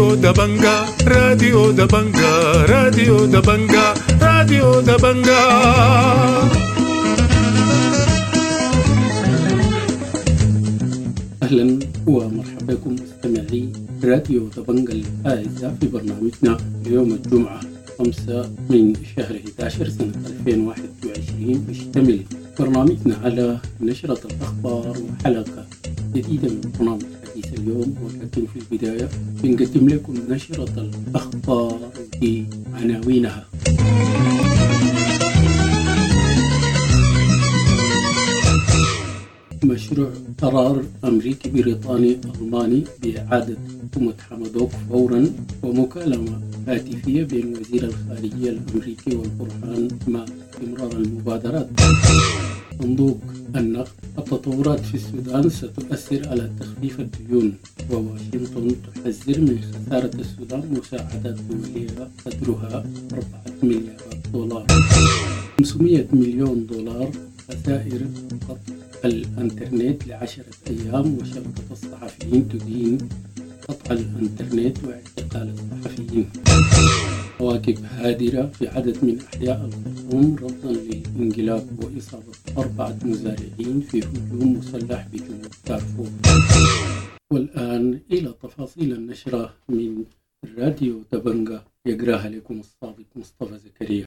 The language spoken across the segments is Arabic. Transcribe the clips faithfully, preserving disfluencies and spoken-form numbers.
راديو دبنجا راديو دبنجا راديو دبنجا راديو دبنجا. أهلا ومرحبا بكم مستمعي راديو دبنجا الأعزاء في برنامجنا اليوم الجمعة خمسة من شهر أحد عشر سنة ألفين وواحد وعشرين. يشتمل برنامجنا على نشرة الأخبار وحلقة جديدة من برنامج حديث اليوم، ولكن في البداية بنقدم لكم نشرة الأخبار بعناوينها. مشروع قرار أمريكي بريطاني ألماني بإعادة حكومة حمدوك فورا، ومكالمة هاتفية بين وزير الخارجية الأمريكي والبرهان مع استمرار المبادرات. صندوق النقد: التطورات في السودان ستؤثر على تخفيف الديون، وواشنطن تحذر من خسارة السودان مساعدات دولية قدرها أربعة مليارات دولار. خمسمائة مليون دولار خسائر قطع الانترنت لعشرة أيام، وشبكة الصحفيين تدين قطع الانترنت واعتقال الصحفيين. مواكب هادرة في عدد من أحياء الخرطوم رفضا للانقلاب، وإصابة أربعة مزارعين في هجوم مسلح بجنوب دارفور. والآن إلى تفاصيل النشرة من راديو دبنجا، يقراها لكم الصادق مصطفى زكريا.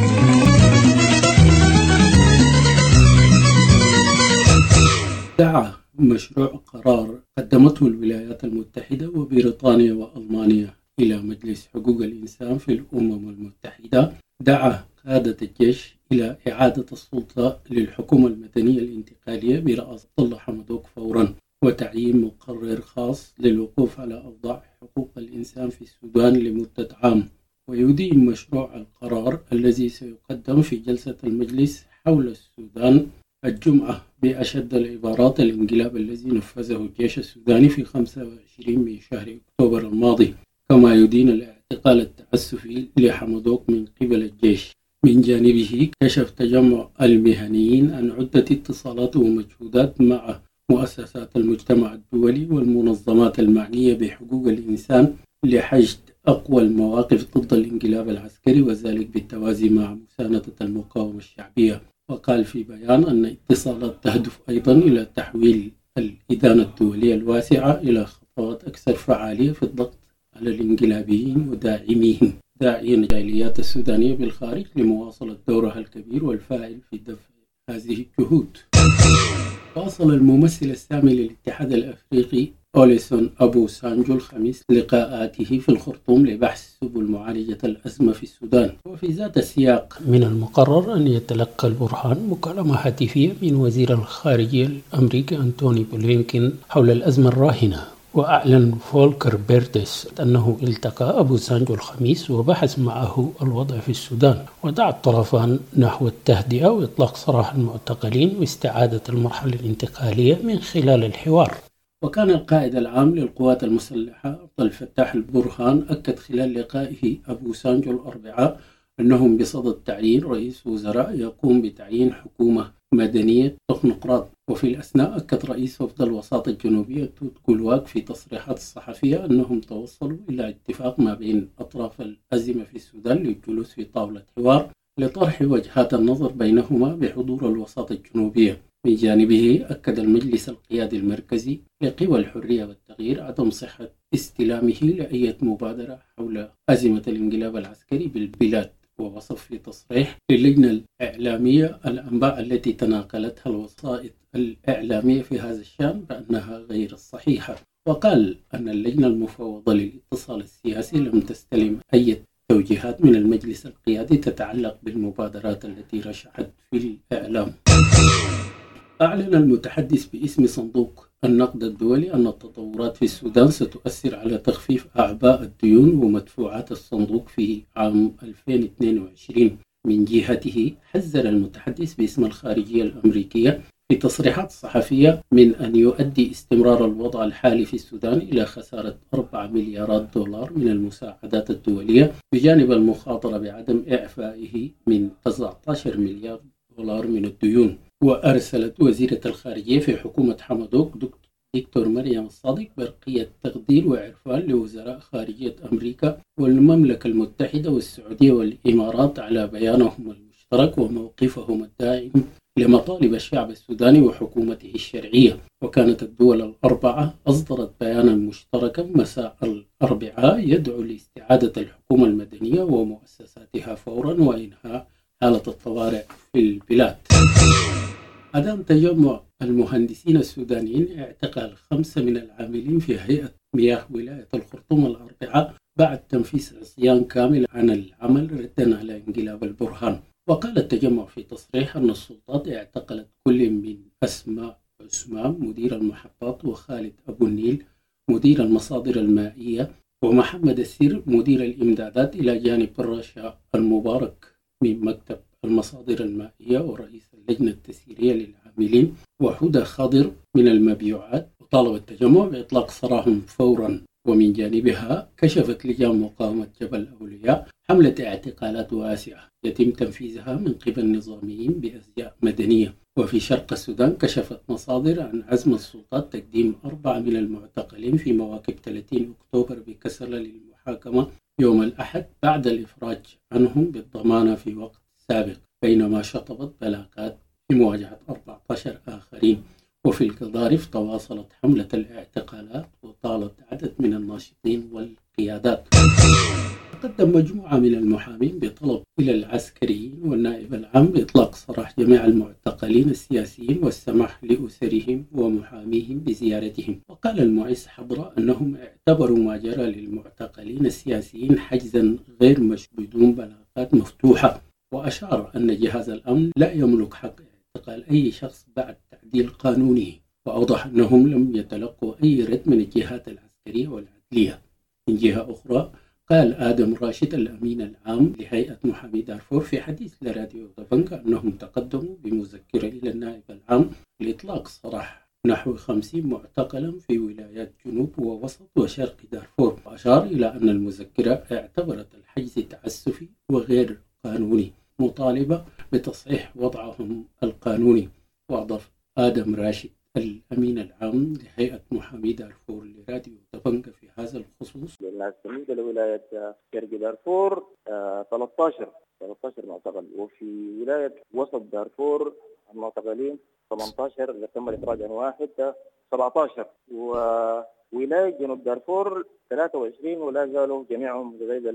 دعا مشروع قرار قدمته الولايات المتحدة وبريطانيا وألمانيا إلى مجلس حقوق الإنسان في الأمم المتحدة، دعا قادة الجيش إلى إعادة السلطة للحكومة المدنية الانتقالية برئاسة الله حمدوك فورا، وتعيين مقرر خاص للوقوف على أوضاع حقوق الإنسان في السودان لمدة عام. ويدين مشروع القرار الذي سيقدم في جلسة المجلس حول السودان الجمعة بأشد العبارات الانقلاب الذي نفذه الجيش السوداني في خمسة وعشرين من شهر أكتوبر الماضي، كما يدين الاعتقال التعسفي لحمدوك من قبل الجيش. من جانبه كشف تجمع المهنيين عن عدة اتصالات ومجهودات مع مؤسسات المجتمع الدولي والمنظمات المعنية بحقوق الإنسان لحشد أقوى المواقف ضد الانقلاب العسكري، وذلك بالتوازي مع مساندة المقاومة الشعبية. وقال في بيان أن اتصالات تهدف أيضا إلى تحويل الإدانة الدولية الواسعة إلى خطوات أكثر فعالية في الضغط على الانقلابيين وداعميهم، داعيا الجاليات السودانية بالخارج لمواصلة دورها الكبير والفاعل في دفع هذه الجهود. واصل الممثل السامي للاتحاد الأفريقي أوليسون أبو سانجو الخميس لقاءاته في الخرطوم لبحث سبل معالجة الأزمة في السودان. وفي ذات السياق من المقرر أن يتلقى البرهان مكالمة هاتفية من وزير الخارجية الأمريكي أنتوني بلينكين حول الأزمة الراهنة. وأعلن فولكر بيرتس أنه التقى أبو سانجو الخميس وبحث معه الوضع في السودان، ودعا الطرفان نحو التهدئة وإطلاق سراح المعتقلين واستعادة المرحلة الانتقالية من خلال الحوار. وكان القائد العام للقوات المسلحة عبد الفتاح البرهان أكد خلال لقائه أبو سانجو الأربعاء أنهم بصدد تعيين رئيس وزراء يقوم بتعيين حكومة مدنية تكنوقراط. وفي الأثناء أكد رئيس وفد الوساطة الجنوبية توت كولواك في تصريحات الصحفية أنهم توصلوا إلى اتفاق ما بين أطراف الأزمة في السودان للجلوس في طاولة حوار لطرح وجهات النظر بينهما بحضور الوساطة الجنوبية. من جانبه أكد المجلس القيادي المركزي لقوى الحرية والتغيير عدم صحة استلامه لأي مبادرة حول أزمة الانقلاب العسكري بالبلاد، ووصف في تصريح للجنة الإعلامية الأنباء التي تناقلتها الوسائط الإعلامية في هذا الشأن بأنها غير الصحيحة. وقال أن اللجنة المفوضة للاتصال السياسي لم تستلم أي توجيهات من المجلس القيادي تتعلق بالمبادرات التي رشحت في الإعلام. أعلن المتحدث باسم صندوق النقد الدولي أن التطورات في السودان ستؤثر على تخفيف أعباء الديون ومدفوعات الصندوق في عام ألفين واثنين وعشرين. من جهته حذر المتحدث باسم الخارجية الأمريكية في تصريحات صحفية من أن يؤدي استمرار الوضع الحالي في السودان إلى خسارة أربعة مليارات دولار من المساعدات الدولية، بجانب المخاطرة بعدم إعفائه من تسعة عشر مليار دولار من الديون. وأرسلت وزيرة الخارجية في حكومة حمدوك دكتور مريم الصادق برقية تقدير وعرفان لوزراء خارجية أمريكا والمملكة المتحدة والسعودية والإمارات على بيانهم المشترك وموقفهم الداعم لمطالب الشعب السوداني وحكومته الشرعية. وكانت الدول الأربعة أصدرت بيانا مشتركا مساء الأربعاء يدعو لاستعادة الحكومة المدنية ومؤسساتها فورا وإنهاء حالة الطوارئ في البلاد. أدام تجمع المهندسين السودانيين اعتقل خمسة من العاملين في هيئة مياه ولاية الخرطوم الأربعاء بعد تنفيذ عصيان كامل عن العمل ردا على انقلاب البرهان. وقال التجمع في تصريح أن السلطات اعتقلت كل من أسماء عثمان مدير المحطات وخالد أبو النيل مدير المصادر المائية ومحمد السير مدير الإمدادات إلى جانب الرشا المبارك من مكتب المصادر المائية ورئيس اللجنة التسييرية للعاملين وحدى خضر من المبيعات. وطالب التجمع بإطلاق سراحهم فورا. ومن جانبها كشفت لجان مقاومة جبل أولياء حملة اعتقالات واسعة يتم تنفيذها من قبل نظاميين بأزياء مدنية. وفي شرق السودان كشفت مصادر عن عزم السلطات تقديم أربعة من المعتقلين في مواكب ثلاثين أكتوبر بكسلة للمحاكمة يوم الأحد بعد الإفراج عنهم بالضمانة في وقت سابق، بينما شطبت بلاغات في مواجهة أربعة عشر آخرين. وفي القضارف تواصلت حملة الاعتقالات وطالت عدد من الناشطين والقيادات. تقدم مجموعة من المحامين بطلب إلى العسكريين والنائب العام بإطلاق سراح جميع المعتقلين السياسيين والسماح لأسرهم ومحاميهم بزيارتهم. وقال المعز حضرة أنهم اعتبروا ما جرى للمعتقلين السياسيين حجزا غير مشروع بدون بلاغات مفتوحة. وأشار أن جهاز الأمن لا يملك حق اعتقال أي شخص بعد تعديل قانونه. وأوضح أنهم لم يتلقوا أي رد من الجهات العسكرية والعدلية. من جهة أخرى قال آدم راشد الأمين العام لهيئة محامي دارفور في حديث لراديو دبنجا أنهم تقدموا بمذكرة إلى النائب العام لإطلاق سراح نحو خمسين معتقلا في ولايات جنوب ووسط وشرق دارفور. وأشار إلى أن المذكرة اعتبرت الحجز تعسفي وغير قانوني مطالبة بتصحيح وضعهم القانوني. وأضاف آدم راشد الأمين العام لهيئة محامي دارفور لراديو دبنجا في هذا الخصوص الناس بالنسبة لولاية شرق دارفور ثلاثة عشر معتقل، وفي ولاية وسط دارفور المعتقلين ثمانية عشر اللي تم الإخراج عن واحد سبعة عشر، وولاية جنوب دارفور ثلاثة وعشرين ولا زالوا جميعهم لغاية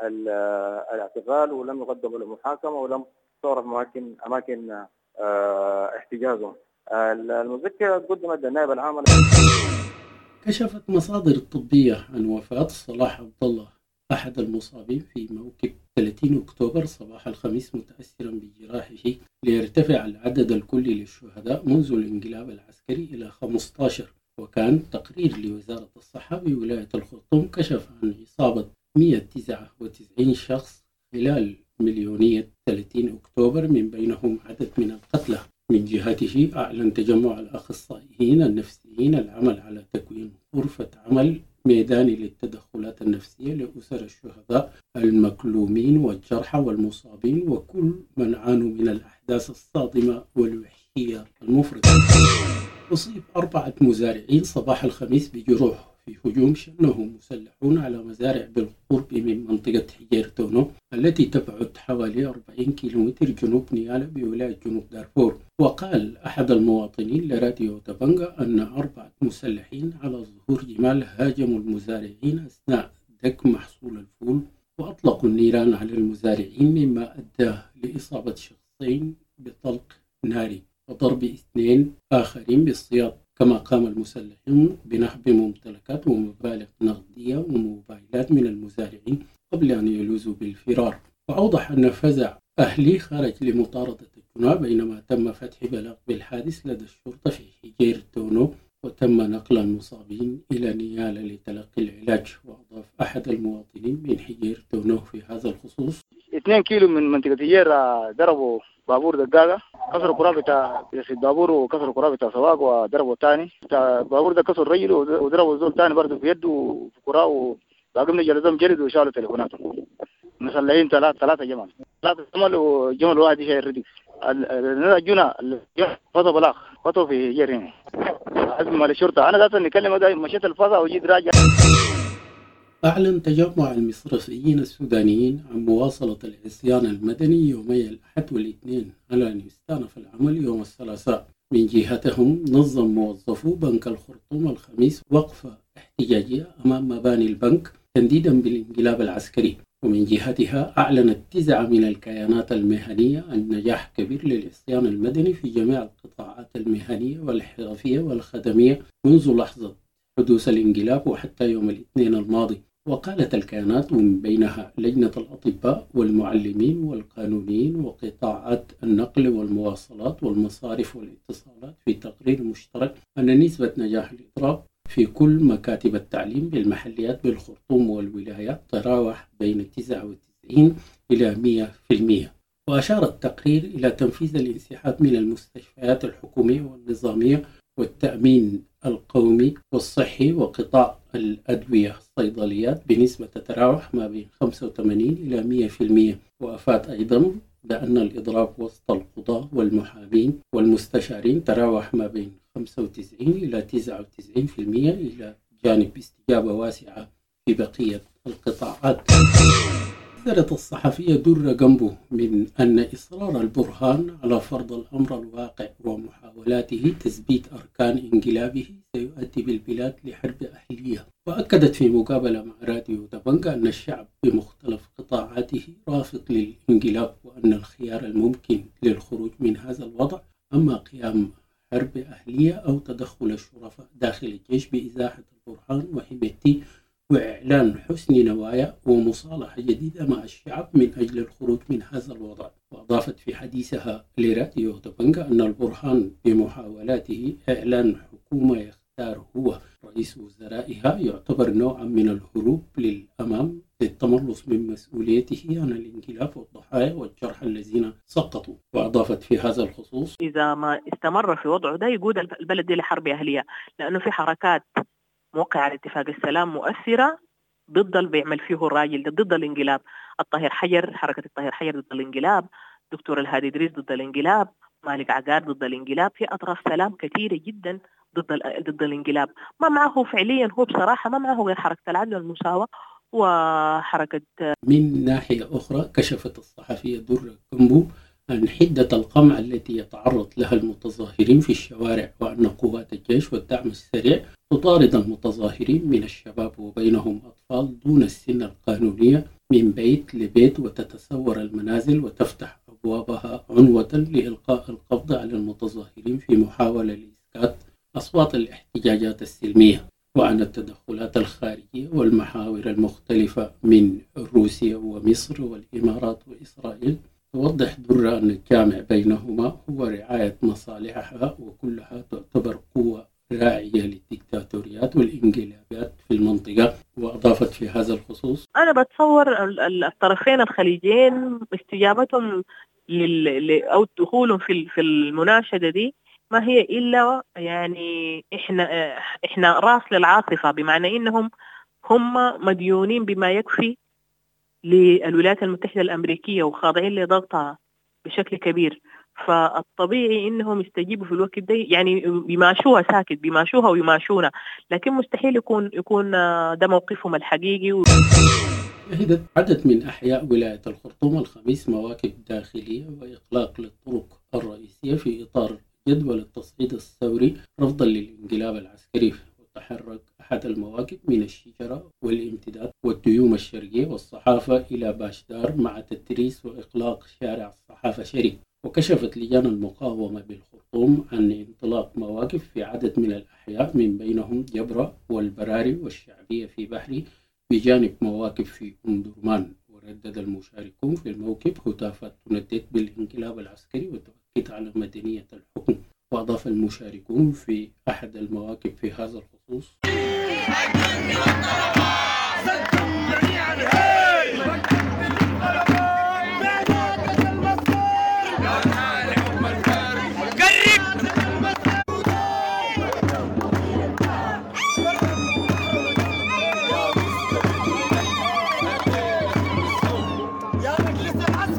الاعتقال ولم يقدموا للمحاكمة ولم تعرف أماكن أماكن احتجازهم. المذكرة قدمت للنائب العام. كشفت مصادر طبية عن وفاة صلاح عبد الله أحد المصابين في موكب ثلاثين أكتوبر صباح الخميس متأثرا بجراحه ليرتفع العدد الكلي للشهداء منذ الانقلاب العسكري إلى خمسة عشر. وكان تقرير لوزارة الصحة بولاية الخرطوم كشف عن إصابة مئة وتسعة وتسعين شخص خلال مليونية ثلاثين أكتوبر من بينهم عدد من القتلى. من جهته أعلن تجمع الأخصائيين النفسيين العمل على تكوين غرفة عمل ميداني للتدخلات النفسية لأسر الشهداء المكلومين والجرحى والمصابين وكل من عانوا من الأحداث الصادمة والوحشية المفرطة. أصيب أربعة مزارعين صباح الخميس بجروح في هجوم شنه مسلحون على مزارع بالقرب من منطقة حجير تونو التي تبعد حوالي أربعين كيلومتر جنوب نيالا بولاية جنوب دارفور. وقال أحد المواطنين لراديو دبنجا أن أربعة مسلحين على ظهور جمال هاجموا المزارعين أثناء دك محصول الفول وأطلقوا النيران على المزارعين مما أدى لإصابة شخصين بطلق ناري وضرب اثنين آخرين بالسياط. كما قام المسلحون بنهب ممتلكات ومبالغ نقدية وموبايلات من المزارعين قبل أن يلوذوا بالفرار. وأوضح أن فزع أهلي خرج لمطاردة الجناة بينما تم فتح بلاغ بالحادث لدى الشرطة في حجير تونو وتم نقل المصابين إلى نيالا لتلقي العلاج. وأضاف أحد المواطنين من حجير تونو في هذا الخصوص اثنين كيلو من منطقة حجير ضربوا بابور دقاقة كسروا كرة بتاع بابور وكسروا كرة بتاع سواق وضربوا تاني بتاع بابور ده كسر رجله وضربوا زول تاني برضه في يده وفي كرة وباقي من جلدهم جلد وشالوا تليفوناتهم. مسلحين ثلاثة ثلاثة جمل ثلاثة جمل وجمل واحد هي الرديف. الجنة فطوا بلاغ فطوا في حجير هنا أزمة للشرطة. أنا ذات نكلم ده مشيت الفضا وجيت راجع. أعلن تجمع المصرفيين السودانيين عن مواصلة العصيان المدني يومي الأحد والاثنين على أن يستأنف العمل يوم الثلاثاء. من جهتهم نظم موظفو بنك الخرطوم الخميس وقفة احتجاجية أمام مباني البنك تنديدا بالانقلاب العسكري. ومن جهتها أعلنت تسعة من الكيانات المهنية عن نجاح كبير للعصيان المدني في جميع القطاعات المهنية والحرفية والخدمية منذ لحظة حدوث الانقلاب وحتى يوم الاثنين الماضي. وقالت الكيانات ومن بينها لجنة الأطباء والمعلمين والقانونيين وقطاعات النقل والمواصلات والمصارف والاتصالات في تقرير مشترك أن نسبة نجاح الإضراب في كل مكاتب التعليم بالمحليات بالخرطوم والولايات تراوح بين تسعة وتسعين إلى مئة بالمئة. وأشار التقرير إلى تنفيذ الانسحاب من المستشفيات الحكومية والنظامية والتأمين القومي والصحي وقطاع الأدوية الصيدليات بنسبة تتراوح ما بين خمسة وثمانين إلى مئة بالمئة. وأفاد أيضا بأن الإضراب وسط القضاة والمحامين والمستشارين تراوح ما بين خمسة وتسعين إلى تسعة وتسعين بالمئة إلى جانب استجابة واسعة في بقية القطاعات. حذرت الصحفية درة جنبو من أن إصرار البرهان على فرض الأمر الواقع ومحاولاته تثبيت أركان انقلابه سيؤدي بالبلاد لحرب أهلية. وأكدت في مقابلة مع راديو دبنجا أن الشعب بمختلف قطاعاته رافض للانقلاب وأن الخيار الممكن للخروج من هذا الوضع أما قيام حرب أهلية أو تدخل الشرفاء داخل الجيش بإزاحة البرهان وحمايته وإعلان حسن نوايا ومصالحة جديدة مع الشعب من أجل الخروج من هذا الوضع. وأضافت في حديثها لراديو دبنجا أن البرهان بمحاولاته إعلان حكومة يختار هو رئيس وزرائها يعتبر نوعا من الهروب للأمام للتملص من مسؤوليته عن الانقلاب والضحايا والجرحى الذين سقطوا. وأضافت في هذا الخصوص: إذا ما استمر في وضعه ده يقود البلد دي لحرب أهلية، لأنه في حركات موقع على اتفاق السلام مؤثرة ضد اللي بيعمل فيه الراجل ده، ضد الانقلاب. الطاهر حجر، حركة الطاهر حجر ضد الانقلاب، دكتور الهادي إدريس ضد الانقلاب، مالك عقار ضد الانقلاب، في أطراف سلام كثيرة جدا ضد ضد الانقلاب. ما معه فعليا هو بصراحة ما معه غير حركة العدل والمساواة وحركة. من ناحية أخرى كشفت الصحفية درة جنبو عن حدة القمع التي يتعرض لها المتظاهرين في الشوارع وأن قوات الجيش والدعم السريع تطارد المتظاهرين من الشباب وبينهم أطفال دون السن القانونية من بيت لبيت وتتسور المنازل وتفتح أبوابها عنوة لإلقاء القبض على المتظاهرين في محاولة لإسكات أصوات الاحتجاجات السلمية. وعن التدخلات الخارجية والمحاور المختلفة من روسيا ومصر والإمارات وإسرائيل. توضح درة أن الجامع بينهما هو رعاية مصالحها وكلها تعتبر قوة راعية للديكتاتوريات والانقلابات في المنطقة. وأضافت في هذا الخصوص: أنا بتصور الطرفين الخليجيين استجابتهم لل... أو دخولهم في في المناشدة دي ما هي إلا يعني إحنا إحنا راس للعاصفة، بمعنى إنهم هم مديونين بما يكفي للولايات المتحدة الأمريكية وخاضعين لضغطها بشكل كبير. فالطبيعي إنهم يستجيبوا في الوقت ده، يعني بيماشوها ساكت، بيماشوها ويماشونا، لكن مستحيل يكون يكون ده موقفهم الحقيقي. شهدت عدد من أحياء ولاية الخرطوم الخميس مواكب داخلية وإغلاق للطرق الرئيسية في إطار جدول التصعيد الثوري رفضا للانقلاب العسكري. وتحرك أحد المواكب من الشجرة والامتداد والديوم الشرقية والصحافة إلى باشدار مع تدريس وإغلاق شارع الصحافة شري. وكشفت لجان المقاومة بالخرطوم عن انطلاق مواقف في عدد من الأحياء من بينهم جبرة والبراري والشعبية في بحري بجانب مواقف في أم درمان. وردد المشاركون في الموكب هتافات تندد بالانقلاب العسكري وتؤكد على مدنية الحكم. وأضاف المشاركون في أحد المواقف في هذا الخصوص: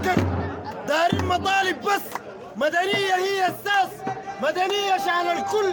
مدنية هي أساس، مدنية شأن الكل،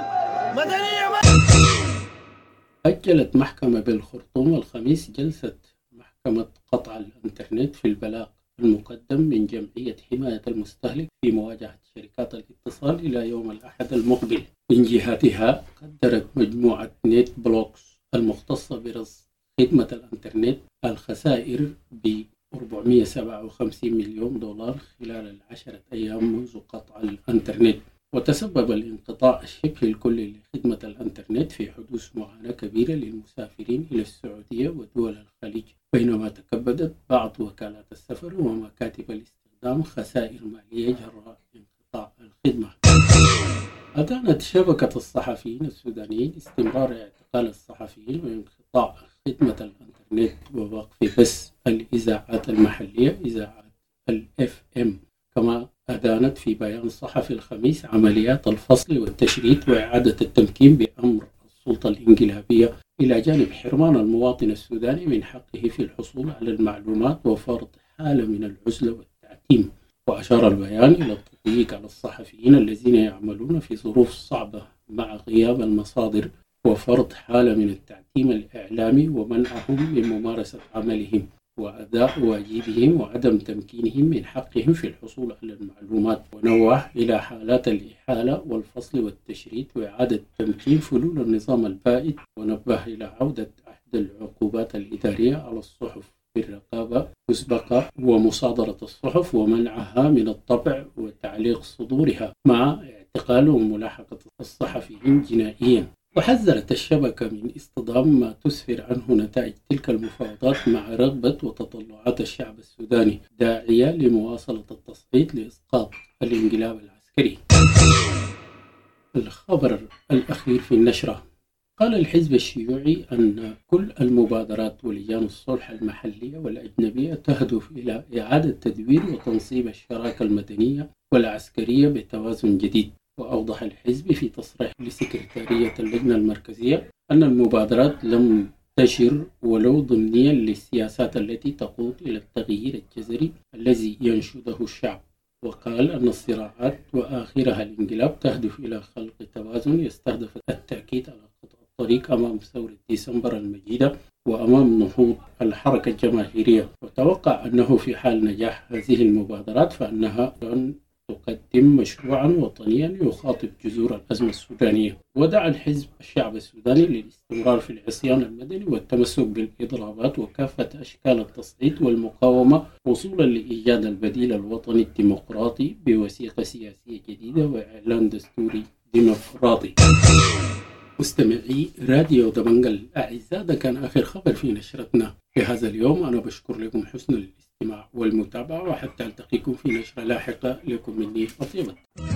أجلت محكمة بالخرطوم الخميس جلسة محكمة قطع الإنترنت في البلاغ المقدم من جمعية حماية المستهلك في مواجهة شركات الاتصال إلى يوم الأحد المقبل. من جهتها قدرت مجموعة نت بلوكس المختصة برصد خدمة الإنترنت الخسائر ب أربعمئة وسبعة وخمسين مليون دولار خلال العشرة أيام منذ قطع الإنترنت، وتسبب الانقطاع الشبه الكلي لخدمة الإنترنت في حدوث معاناة كبيرة للمسافرين إلى السعودية ودول الخليج، بينما تكبدت بعض وكالات السفر ومكاتب الاستخدام خسائر مالية جراء انقطاع الخدمة. أدانت شبكة الصحفيين السودانيين استمرار اعتقال الصحفيين وانقطاع خدمة الإنترنت ووقف بث الإذاعات المحلية إذاعات الإف إم. كما أدانت في بيان صحفي الخميس عمليات الفصل والتشريد وإعادة التمكين بأمر السلطة الإنقلابية، إلى جانب حرمان المواطن السوداني من حقه في الحصول على المعلومات وفرض حالة من العزلة والتعتيم. وأشار البيان إلى التضييق على الصحفيين الذين يعملون في ظروف صعبة مع غياب المصادر وفرض حالة من التعتيم الإعلامي ومنعهم من ممارسة عملهم وأداء واجبهم وعدم تمكينهم من حقهم في الحصول على المعلومات. ونوه إلى حالات الإحالة والفصل والتشريد وإعادة تمكين فلول النظام البائد، ونبه إلى عودة أحد العقوبات الإدارية على الصحف بالرقابة مسبقة ومصادرة الصحف ومنعها من الطبع وتعليق صدورها مع اعتقال وملاحقة الصحفيين جنائيا. وحذرت الشبكة من اصطدام ما تسفر عنه نتائج تلك المفاوضات مع رغبة وتطلعات الشعب السوداني، داعية لمواصلة التصعيد لإسقاط الانقلاب العسكري. الخبر الأخير في النشرة: قال الحزب الشيوعي أن كل المبادرات ولجان الصلح المحلية والأجنبية تهدف إلى إعادة تدوير وتنصيب الشراكة المدنية والعسكرية بتوازن جديد. وأوضح الحزب في تصريح لسكرتارية اللجنة المركزية أن المبادرات لم تشر ولو ضمنيا للسياسات التي تقود إلى التغيير الجذري الذي ينشده الشعب. وقال أن الصراعات وآخرها الانقلاب تهدف إلى خلق توازن يستهدف التأكيد على قطع الطريق أمام ثورة ديسمبر المجيدة وأمام نهوض الحركة الجماهيرية. وتوقع أنه في حال نجاح هذه المبادرات فإنها تقدم مشروعا وطنيا يخاطب جذور الأزمة السودانية. ودعا الحزب الشعب السوداني للاستمرار في العصيان المدني والتمسك بالإضرابات وكافة أشكال التصعيد والمقاومة وصولا لإيجاد البديل الوطني الديمقراطي بوثيقة سياسية جديدة وإعلان دستوري ديمقراطي. مستمعي راديو دبنجة الأعزاء، ده كان آخر خبر في نشرتنا في هذا اليوم. أنا بشكر لكم حسن الاستماع والمتابعة، وحتى ألتقيكم في نشرة لاحقة. لكم مني أطيبة.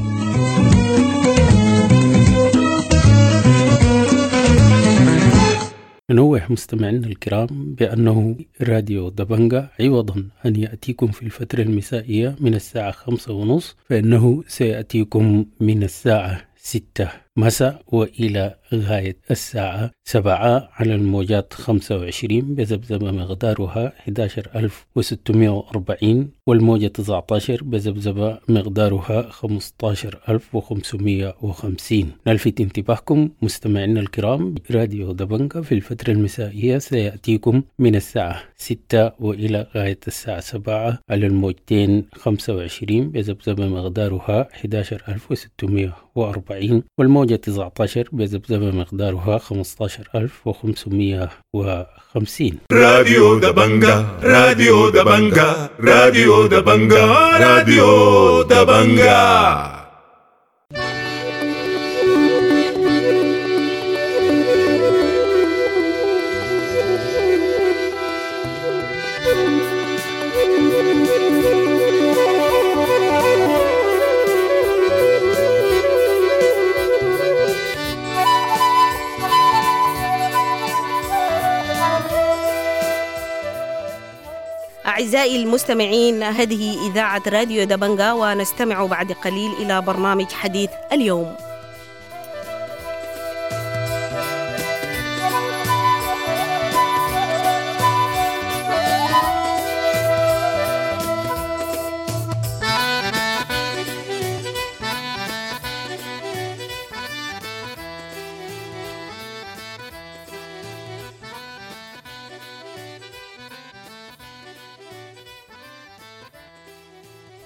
ننوه مستمعينا الكرام بأنه راديو دبنجة عوضا أن يأتيكم في الفترة المسائية من الساعة خمسة ونصف، فإنه سيأتيكم من الساعة ستة مساء وإلى غاية الساعة سبعة على الموجات خمسة وعشرين بذبذبة مقدارها أحد عشر ألف وستمائة وأربعين، والموجة تسعة عشر بذبذبة مقدارها خمسة عشر ألف وخمسمائة وخمسين. نلفت انتباهكم مستمعينا الكرام، راديو دبنجة في الفترة المسائية سيأتيكم من الساعة ستة وإلى غاية الساعة سبعة على الموجتين خمسة وعشرين بذبذبة مقدارها أحد عشر ألف وستمائة وأربعين، والموجة تسعة عشر بذبذبة مقدارها خمسة عشر ألف وخمسمائة وخمسين. راديو دبنجة راديو دبنجة راديو دبنجة راديو دبنجة. أعزائي المستمعين، هذه إذاعة راديو دبنجة، ونستمع بعد قليل إلى برنامج حديث اليوم.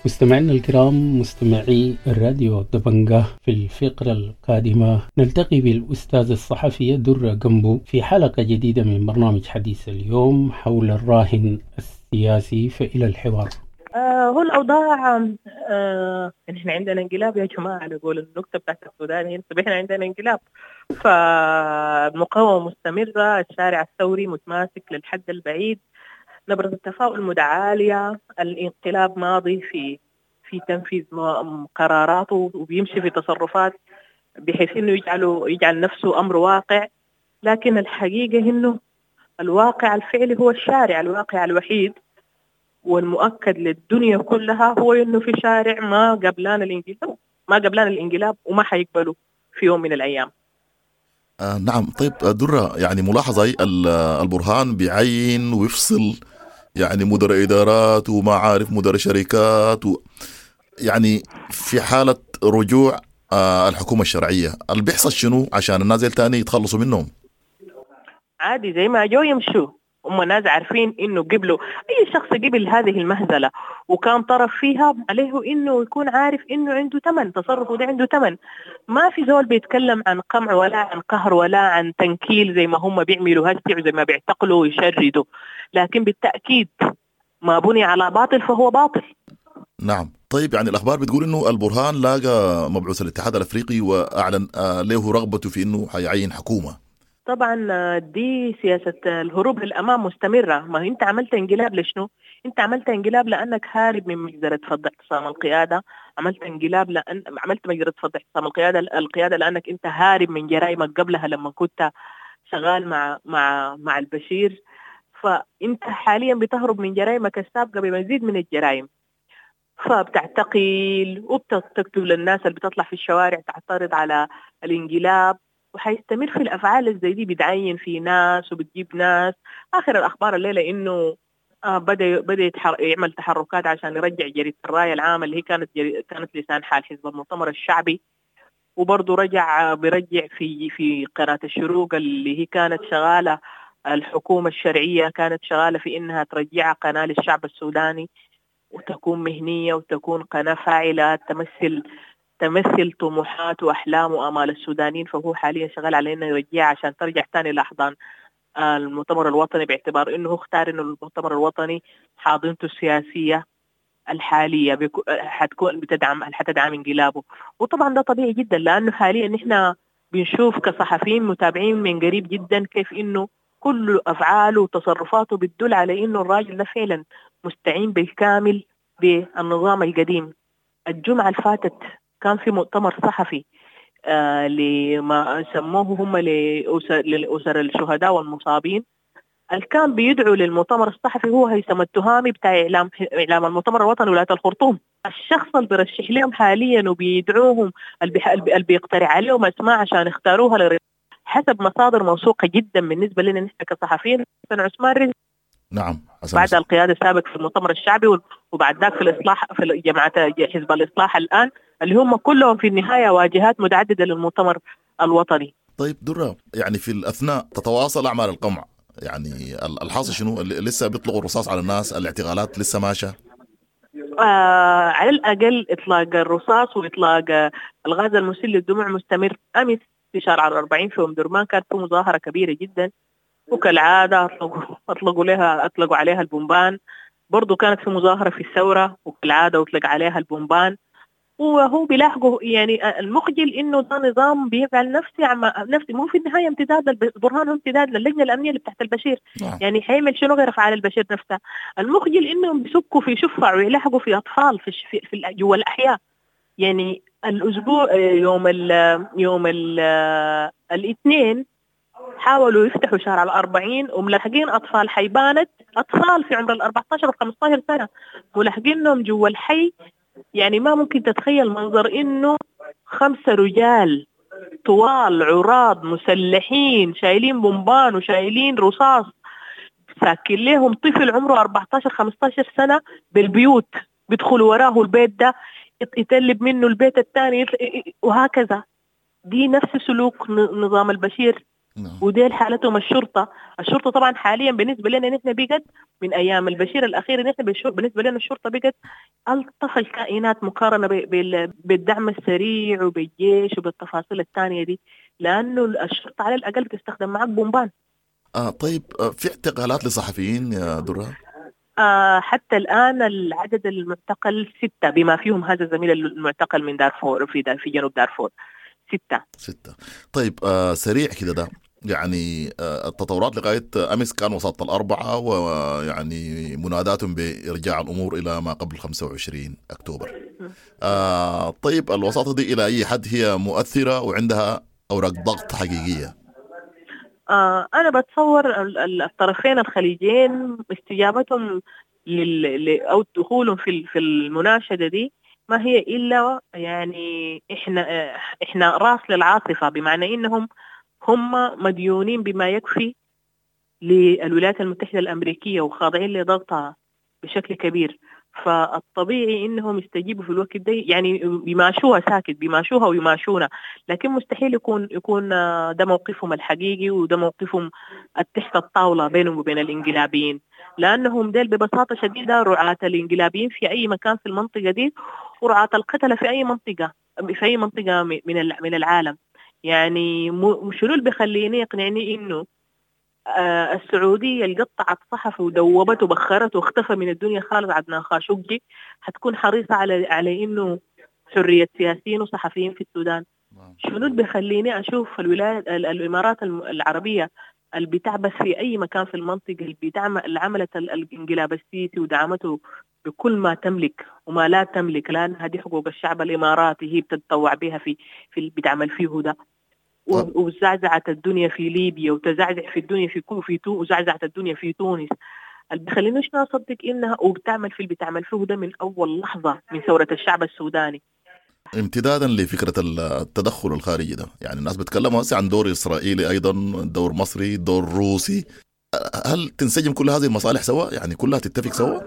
مستمعينا الكرام، مستمعي الراديو دبنجة، في الفقرة القادمة نلتقي بالأستاذ الصحفي درة جنبو في حلقة جديدة من برنامج حديث اليوم حول الراهن السياسي. فإلى الحوار. آه هو الأوضاع آه إحنا عندنا انقلاب يا جماعة، نقول النكتة بتاعت السودان هنا، إحنا عندنا انقلاب، فالمقاومة مستمرة، الشارع الثوري متماسك للحد البعيد، نبرة التفاؤل متعالية، الانقلاب ماضي في في تنفيذ قراراته وبيمشي في تصرفات بحيث إنه يجعله يجعل نفسه أمر واقع. لكن الحقيقة إنه الواقع الفعلي هو الشارع، الواقع الوحيد والمؤكد للدنيا كلها هو إنه في شارع ما قبلان الانقلاب ما قبلان الانقلاب وما حيقبلوا في يوم من الأيام. آه نعم. طيب درة، يعني ملاحظة البرهان بيعين ويفصل يعني مدراء إدارات وما عارف مدراء شركات و... يعني في حالة رجوع آه الحكومة الشرعية اللي بيحصل شنو عشان الناس التاني يتخلصوا منهم؟ عادي زي ما جو يمشوا، هم ناس عارفين إنه قبلوا أي شخص قبل هذه المهزلة وكان طرف فيها عليه إنه يكون عارف إنه عنده ثمن، تصرفه ده عنده ثمن. ما في زول بيتكلم عن قمع ولا عن قهر ولا عن تنكيل زي ما هم بيعملوا هسي وزي ما بيعتقلوا ويشردوا، لكن بالتأكيد ما بني على باطل فهو باطل. نعم. طيب يعني الأخبار بتقول إنه البرهان لاقى مبعوث الاتحاد الأفريقي وأعلن آه له رغبته في إنه حيعين حكومة. طبعا دي سياسة الهروب للأمام مستمرة. ما أنت عملت انقلاب لشنو؟ أنت عملت انقلاب لأنك هارب من مجزرة فض اعتصام القيادة، عملت انقلاب لأن عملت مجزرة فض اعتصام القيادة القيادة لأنك أنت هارب من جرائمك قبلها لما كنت شغال مع مع مع البشير، فأنت حاليا بتهرب من جرائمك السابقة بمزيد من الجرائم، فبتعتقل وبتقتل الناس اللي بتطلع في الشوارع تعترض على الانقلاب، وحيستمر في الأفعال الزي دي، بتعين في ناس وبتجيب ناس. آخر الأخبار الليلة إنه آه بدأ بدأ يعمل تحركات عشان يرجع جريدة الراية العامة اللي هي كانت كانت لسان حال حزب المؤتمر الشعبي، وبرضه رجع برجع في في قناة الشروق اللي هي كانت شغالة الحكومة الشرعية كانت شغالة في إنها ترجع قناة للشعب السوداني وتكون مهنية وتكون قناة فاعلة تمثل تمثل طموحات وأحلام وأمال السودانيين، فهو حاليا شغال على إنه يرجعها عشان ترجع تاني لأحضان المؤتمر الوطني، باعتبار إنه اختار إنه المؤتمر الوطني حاضنته السياسية الحالية حتكون بتدعم حتدعم انقلابه. وطبعا ده طبيعي جدا لأنه حاليا نحن بنشوف كصحفيين متابعين من قريب جدا كيف إنه كل أفعاله وتصرفاته بتدل على إنه الراجل ده فعلا مستعين بالكامل بالنظام القديم. الجمعة الفاتت كان في مؤتمر صحفي آه لما سموه هم لأسر الشهداء والمصابين، اللي كان بيدعو للمؤتمر الصحفي هو هيثم التهامي بتاع إعلام إعلام المؤتمر الوطني ولاية الخرطوم، الشخص اللي بيرشح لهم حاليا وبيدعوهم اللي بيقترح عليهم أسماء عشان يختاروها لرئاسة حسب مصادر موثوقة جدا بالنسبة لنا نحن كصحفيين. حسن عثمان رزق نعم بعد القيادة السابق في المؤتمر الشعبي وبعد ذاك في الإصلاح في جماعة حزب الإصلاح الآن، اللي هم كلهم في النهاية واجهات متعددة للمؤتمر الوطني. طيب درة، يعني في الأثناء تتواصل أعمال القمع، يعني الحاصل شنو؟ لسه بيطلقوا الرصاص على الناس، الاعتقالات لسه ماشية؟ آه على الأقل إطلاق الرصاص وإطلاق الغاز المسيل للدموع مستمر. أمس في شارع الأربعين في أم درمان كانت في مظاهرة كبيرة جدا، وكالعادة أطلقوا, أطلقوا, لها أطلقوا عليها البومبان. برضو كانت في مظاهرة في الثورة وكالعادة أطلق عليها البومبان، وهو بيلاحقه. يعني المخجل إنه ده نظام بيفعل نفسي عم نفسي مو في النهاية امتداد البرهان، هو امتداد للجنة الأمنية اللي تحت البشير. نعم. يعني حيعمل شنو غير أفعال البشير نفسها؟ المخجل إنهم بيسكوا في شفع ويلاحقوا في أطفال في في, في جوا الأحياء. يعني الأسبوع يوم ال يوم ال الاثنين حاولوا يفتحوا شارع الأربعين وملاحقين أطفال حيبانت، أطفال في عمر الأربعة عشر وخمسة عشر سنة ملاحقينهم جوا الحي. يعني ما ممكن تتخيل منظر إنه خمسة رجال طوال عراض مسلحين شايلين بومبان وشايلين رصاص ساكن لهم طفل عمره أربعة عشر خمسة عشر سنة بالبيوت، بيدخلوا وراه البيت ده يتقلب منه البيت الثاني وهكذا. دي نفس سلوك نظام البشير نعم. وديل حالتهم الشرطة الشرطة طبعا حاليا بالنسبة لنا نحن بقت من أيام البشير الأخير نحن بالنسبة لنا الشرطة بقت ألطف الكائنات مقارنة بالدعم السريع وبالجيش وبالتفاصيل الثانية دي، لأنه الشرطة على الأقل بتستخدم معك بومبان. آه طيب، آه في اعتقالات لصحفيين يا درة؟ آه حتى الآن العدد المعتقل ستة، بما فيهم هذا الزميل المعتقل من دارفور في دار في جنوب دارفور. ستة ستة طيب، آه سريع كده ده يعني آه التطورات لغاية أمس كان وسط الأربعة، ويعني منادات بإرجاع الأمور إلى ما قبل خمسة وعشرين أكتوبر. آه طيب، الوساطة دي إلى أي حد هي مؤثرة وعندها أوراق ضغط حقيقية؟ آه أنا بتصور الطرفين الخليجين استجابتهم لل... أو دخولهم في في المناشدة دي ما هي إلا يعني إحنا إحنا راس للعاصفة، بمعنى إنهم هم مديونين بما يكفي للولايات المتحدة الأمريكية وخاضعين لضغطها بشكل كبير، فالطبيعي إنهم يستجيبوا في الوقت ده، يعني بيماشوها ساكت، بيماشوها ويماشونا، لكن مستحيل يكون يكون ده موقفهم الحقيقي وده موقفهم تحت الطاولة بينهم وبين الإنقلابيين، لأنهم ديل ببساطة شديدة رعاة الإنقلابيين في أي مكان في المنطقة دي ورعاة القتلة في أي منطقة في أي منطقة من من العالم. يعني شنو اللي بيخليني يقنعني إنه آه السعودية اللي قطعت صحفي ودوبته وبخرته واختفى من الدنيا خالص عدنان خاشقجي هتكون حريصة على على إنه حرية سياسيين وصحفيين في السودان؟ شنو اللي بيخليني أشوف الولايات الإمارات العربية اللي بتعبث في أي مكان في المنطقة، اللي بتعمل اللي عملت الانقلاب السيسي ودعمته بكل ما تملك وما لا تملك، لأن هذه حقوق الشعب الإماراتي هي بتتطوع بها في في بتعمل فيه ده، وزعزعت الدنيا في ليبيا وتزعزع في الدنيا في كو في تو وزعزعت الدنيا في تونس. اللي بخليناش نصدق إنها وبتعمل في اللي بتعمل فيه ده من أول لحظة من ثورة الشعب السوداني. امتدادا لفكرة التدخل الخارجي ده، يعني الناس بتكلموا هسه عن دور إسرائيلي أيضا، دور مصري، دور روسي، هل تنسجم كل هذه المصالح سوا؟ يعني كلها تتفق سوا؟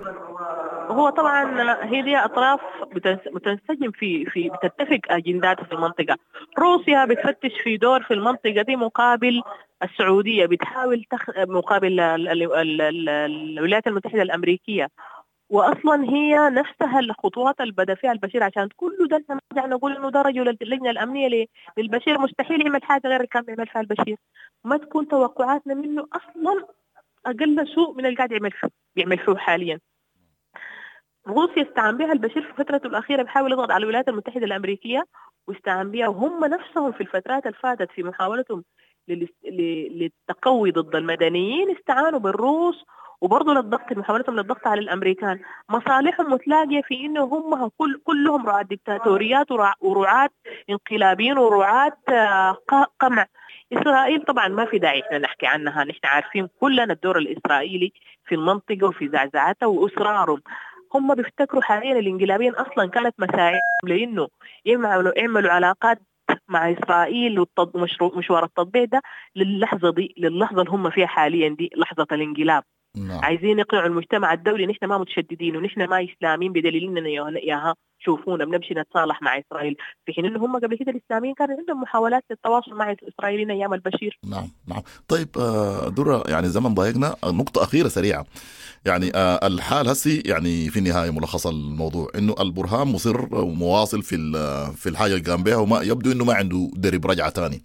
هو طبعا هي دي أطراف بتنسجم في في بتتفق أجندات في المنطقة. روسيا بتفتش في دور في المنطقة دي مقابل السعودية، بتحاول تخ... مقابل الولايات المتحدة الأمريكية، واصلا هي نفسها الخطوات اللي بدا فيها البشير عشان كله ده نرجع نقول انه ده رجل اللجنه الامنيه للبشير مستحيل يعمل حاجه غير اللي كان بيعمل فيها البشير، ما تكون توقعاتنا منه اصلا اقل سوء من اللي قاعد يعمل فيه بيعمل فيه حاليا. روسيا استعان بها البشير في فترته الاخيره بيحاول يضغط على الولايات المتحده الامريكيه، واستعان بها وهم نفسهم في الفترات اللي فاتت في محاولتهم للتقوي ضد المدنيين استعانوا بالروس، وبرضه للضغط محاولتهم للضغط على الامريكان. مصالحهم متلاقيه في انه هم كل كلهم رعاة ديكتاتوريات ورعاة انقلابيين ورعاة قمع. اسرائيل طبعا ما في داعي احنا نحكي عنها، نحن عارفين كلنا الدور الاسرائيلي في المنطقه وفي زعزعتها واصرارهم. هم بيفتكروا حاليا الانقلابيين اصلا كانت مساعيهم لانه يعملوا يعملوا علاقات مع إسرائيل ومشوار التطبيع ده للحظة دي، للحظة اللي هم فيها حاليا دي لحظة الانقلاب. نعم. عايزين يقنعوا المجتمع الدولي نحن ما متشددين ونحن ما إسلاميين بدليل إننا ياها شوفونا بنمشي نتصالح مع إسرائيل، في حين إنه هم قبل كده الإسلاميين كان عندهم محاولات للتواصل مع الإسرائيليين أيام البشير. نعم نعم. طيب درة، يعني زمن ضايقنا، نقطة أخيرة سريعة، يعني الحال هسي يعني في النهاية ملخص الموضوع إنه البرهان مصر ومواصل في في الحاجة اللي قام بها، وما يبدو إنه ما عنده درب رجعة تاني،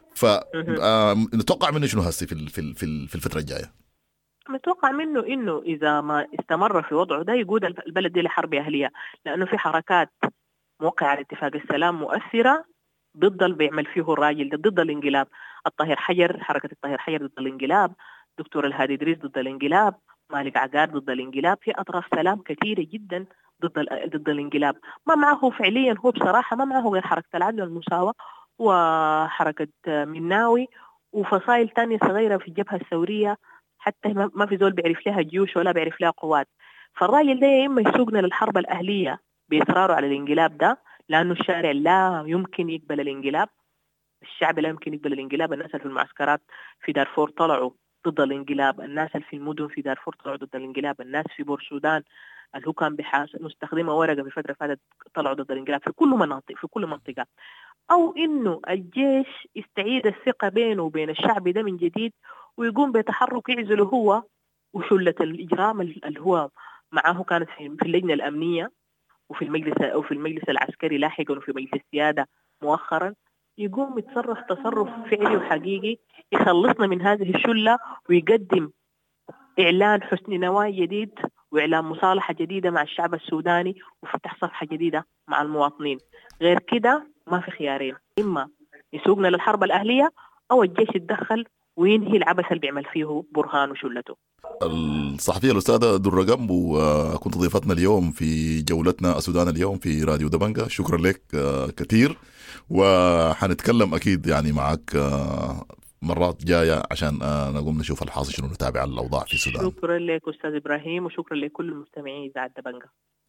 فنتوقع منه شنو هسي في في في الفترة الجاية؟ متوقع منه إنه إذا ما استمر في وضعه ده يقود البلد دي لحرب أهلية، لأنه في حركات موقع على اتفاق السلام مؤثرة ضد اللي بيعمل فيه الراجل ده، ضد الانقلاب. الطاهر حجر، حركة الطاهر حجر ضد الانقلاب، دكتور الهادي إدريس ضد الانقلاب، مالك عقار ضد الانقلاب، في أطراف سلام كثيرة جدا ضد ضد الانقلاب. ما معه فعليا هو بصراحة ما معه غير حركة العدل والمساواة وحركة مناوي وفصائل تانية صغيرة في الجبهة الثورية، حتى ما في زول بيعرف لها جيوش ولا بيعرف لها قوات. فالراجل ده يا إما يسوقنا للحرب الأهلية بإصراره على الانقلاب ده، لأنه الشارع لا يمكن يقبل الانقلاب، الشعب لا يمكن يقبل الانقلاب. الناس في المعسكرات في دارفور طلعوا ضد الانقلاب، الناس في المدن في دارفور طلعوا ضد الانقلاب، الناس في بورسودان اللي هو كان بحاس مستخدمة ورقة في فترة فاتت طلعوا ضد الانقلاب في كل مناطق في كل منطقة، أو إنه الجيش يستعيد الثقة بينه وبين الشعب ده من جديد ويقوم بتحرك يعزله هو وشلة الإجرام اللي هو معاه كانت في في اللجنة الأمنية وفي المجلس أو في المجلس العسكري لاحقا وفي مجلس السيادة مؤخرا، يقوم يتصرف تصرف فعلي وحقيقي يخلصنا من هذه الشلة ويقدم إعلان حسن نوايا جديد وإعلان مصالحة جديدة مع الشعب السوداني وفتح صفحة جديدة مع المواطنين. غير كده ما في خيارين، إما يسوقنا للحرب الأهلية أو الجيش يتدخل وينهي العبث اللي بيعمل فيه برهان وشلته. الصحفية الأستاذة درة جنبو كنت ضيفتنا اليوم في جولتنا السودان اليوم في راديو دبنجة، شكرا لك كثير، وحنتكلم أكيد يعني معك مرات جاية عشان نقوم نشوف الحاصل شنو، نتابع الأوضاع في السودان. شكرا لك أستاذ إبراهيم وشكرا لكل المستمعين إذاعة دبنجة.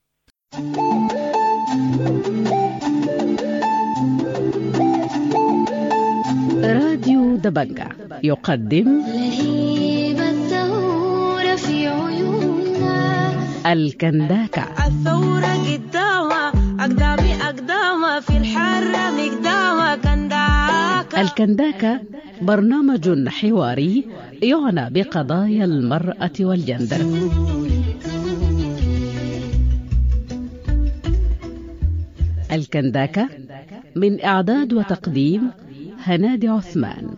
راديو دبنجة يقدم لهيب الثورة في عيوننا، الكنداكة. الثورة قدامها أقدامي أقدامها في الحرة مقدامها كنداكة. الكنداكة برنامج حواري يعنى بقضايا المرأة والجندر. الكنداكة من إعداد وتقديم هنادي عثمان.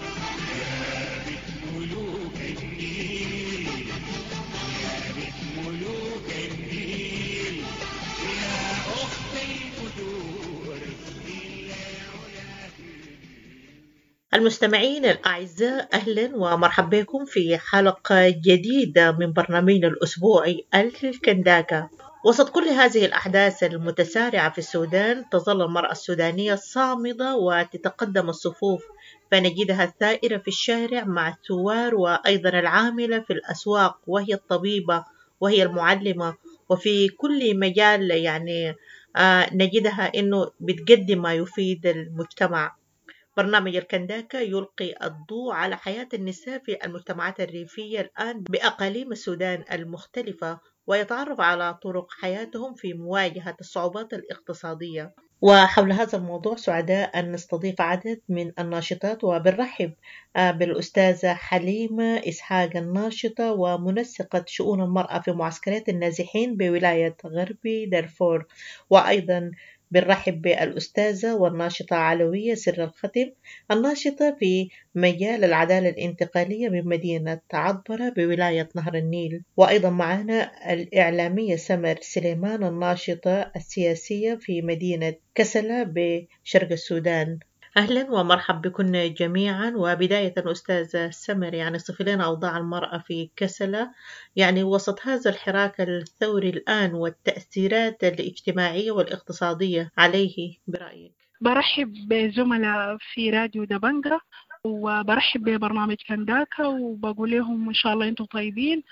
المستمعين الأعزاء، أهلا ومرحبا بكم في حلقة جديدة من برنامجنا الأسبوعي الكنداكة. وسط كل هذه الأحداث المتسارعة في السودان تظل المرأة السودانية صامدة وتتقدم الصفوف، فنجدها الثائرة في الشارع مع الثوار وأيضا العاملة في الأسواق، وهي الطبيبة وهي المعلمة، وفي كل مجال يعني آه نجدها إنه بتقدم ما يفيد المجتمع. برنامج الكنداكة يلقي الضوء على حياة النساء في المجتمعات الريفية الآن بأقاليم السودان المختلفة، ويتعرف على طرق حياتهم في مواجهة الصعوبات الاقتصادية. وحول هذا الموضوع سعداء أن نستضيف عدد من الناشطات، وبنرحب بالأستاذة حليمة إسحاق الناشطة ومنسقة شؤون المرأة في معسكرات النازحين بولاية غربي دارفور، وأيضا بنرحب بالأستاذة والناشطة علوية سر الختم الناشطة في مجال العدالة الانتقالية من مدينة عطبرة بولاية نهر النيل، وأيضا معنا الإعلامية سمر سليمان الناشطة السياسية في مدينة كسلة بشرق السودان. أهلا ومرحب بكم جميعا. وبداية أستاذة سمر، يعني صفي لنا أوضاع المرأة في كسلة يعني وسط هذا الحراك الثوري الآن والتأثيرات الاجتماعية والاقتصادية عليه برأيك. برحب بزملاء في راديو دبنجة وبرحب ببرنامج كنداكة وبقول لهم إن شاء الله أنتم طيبين،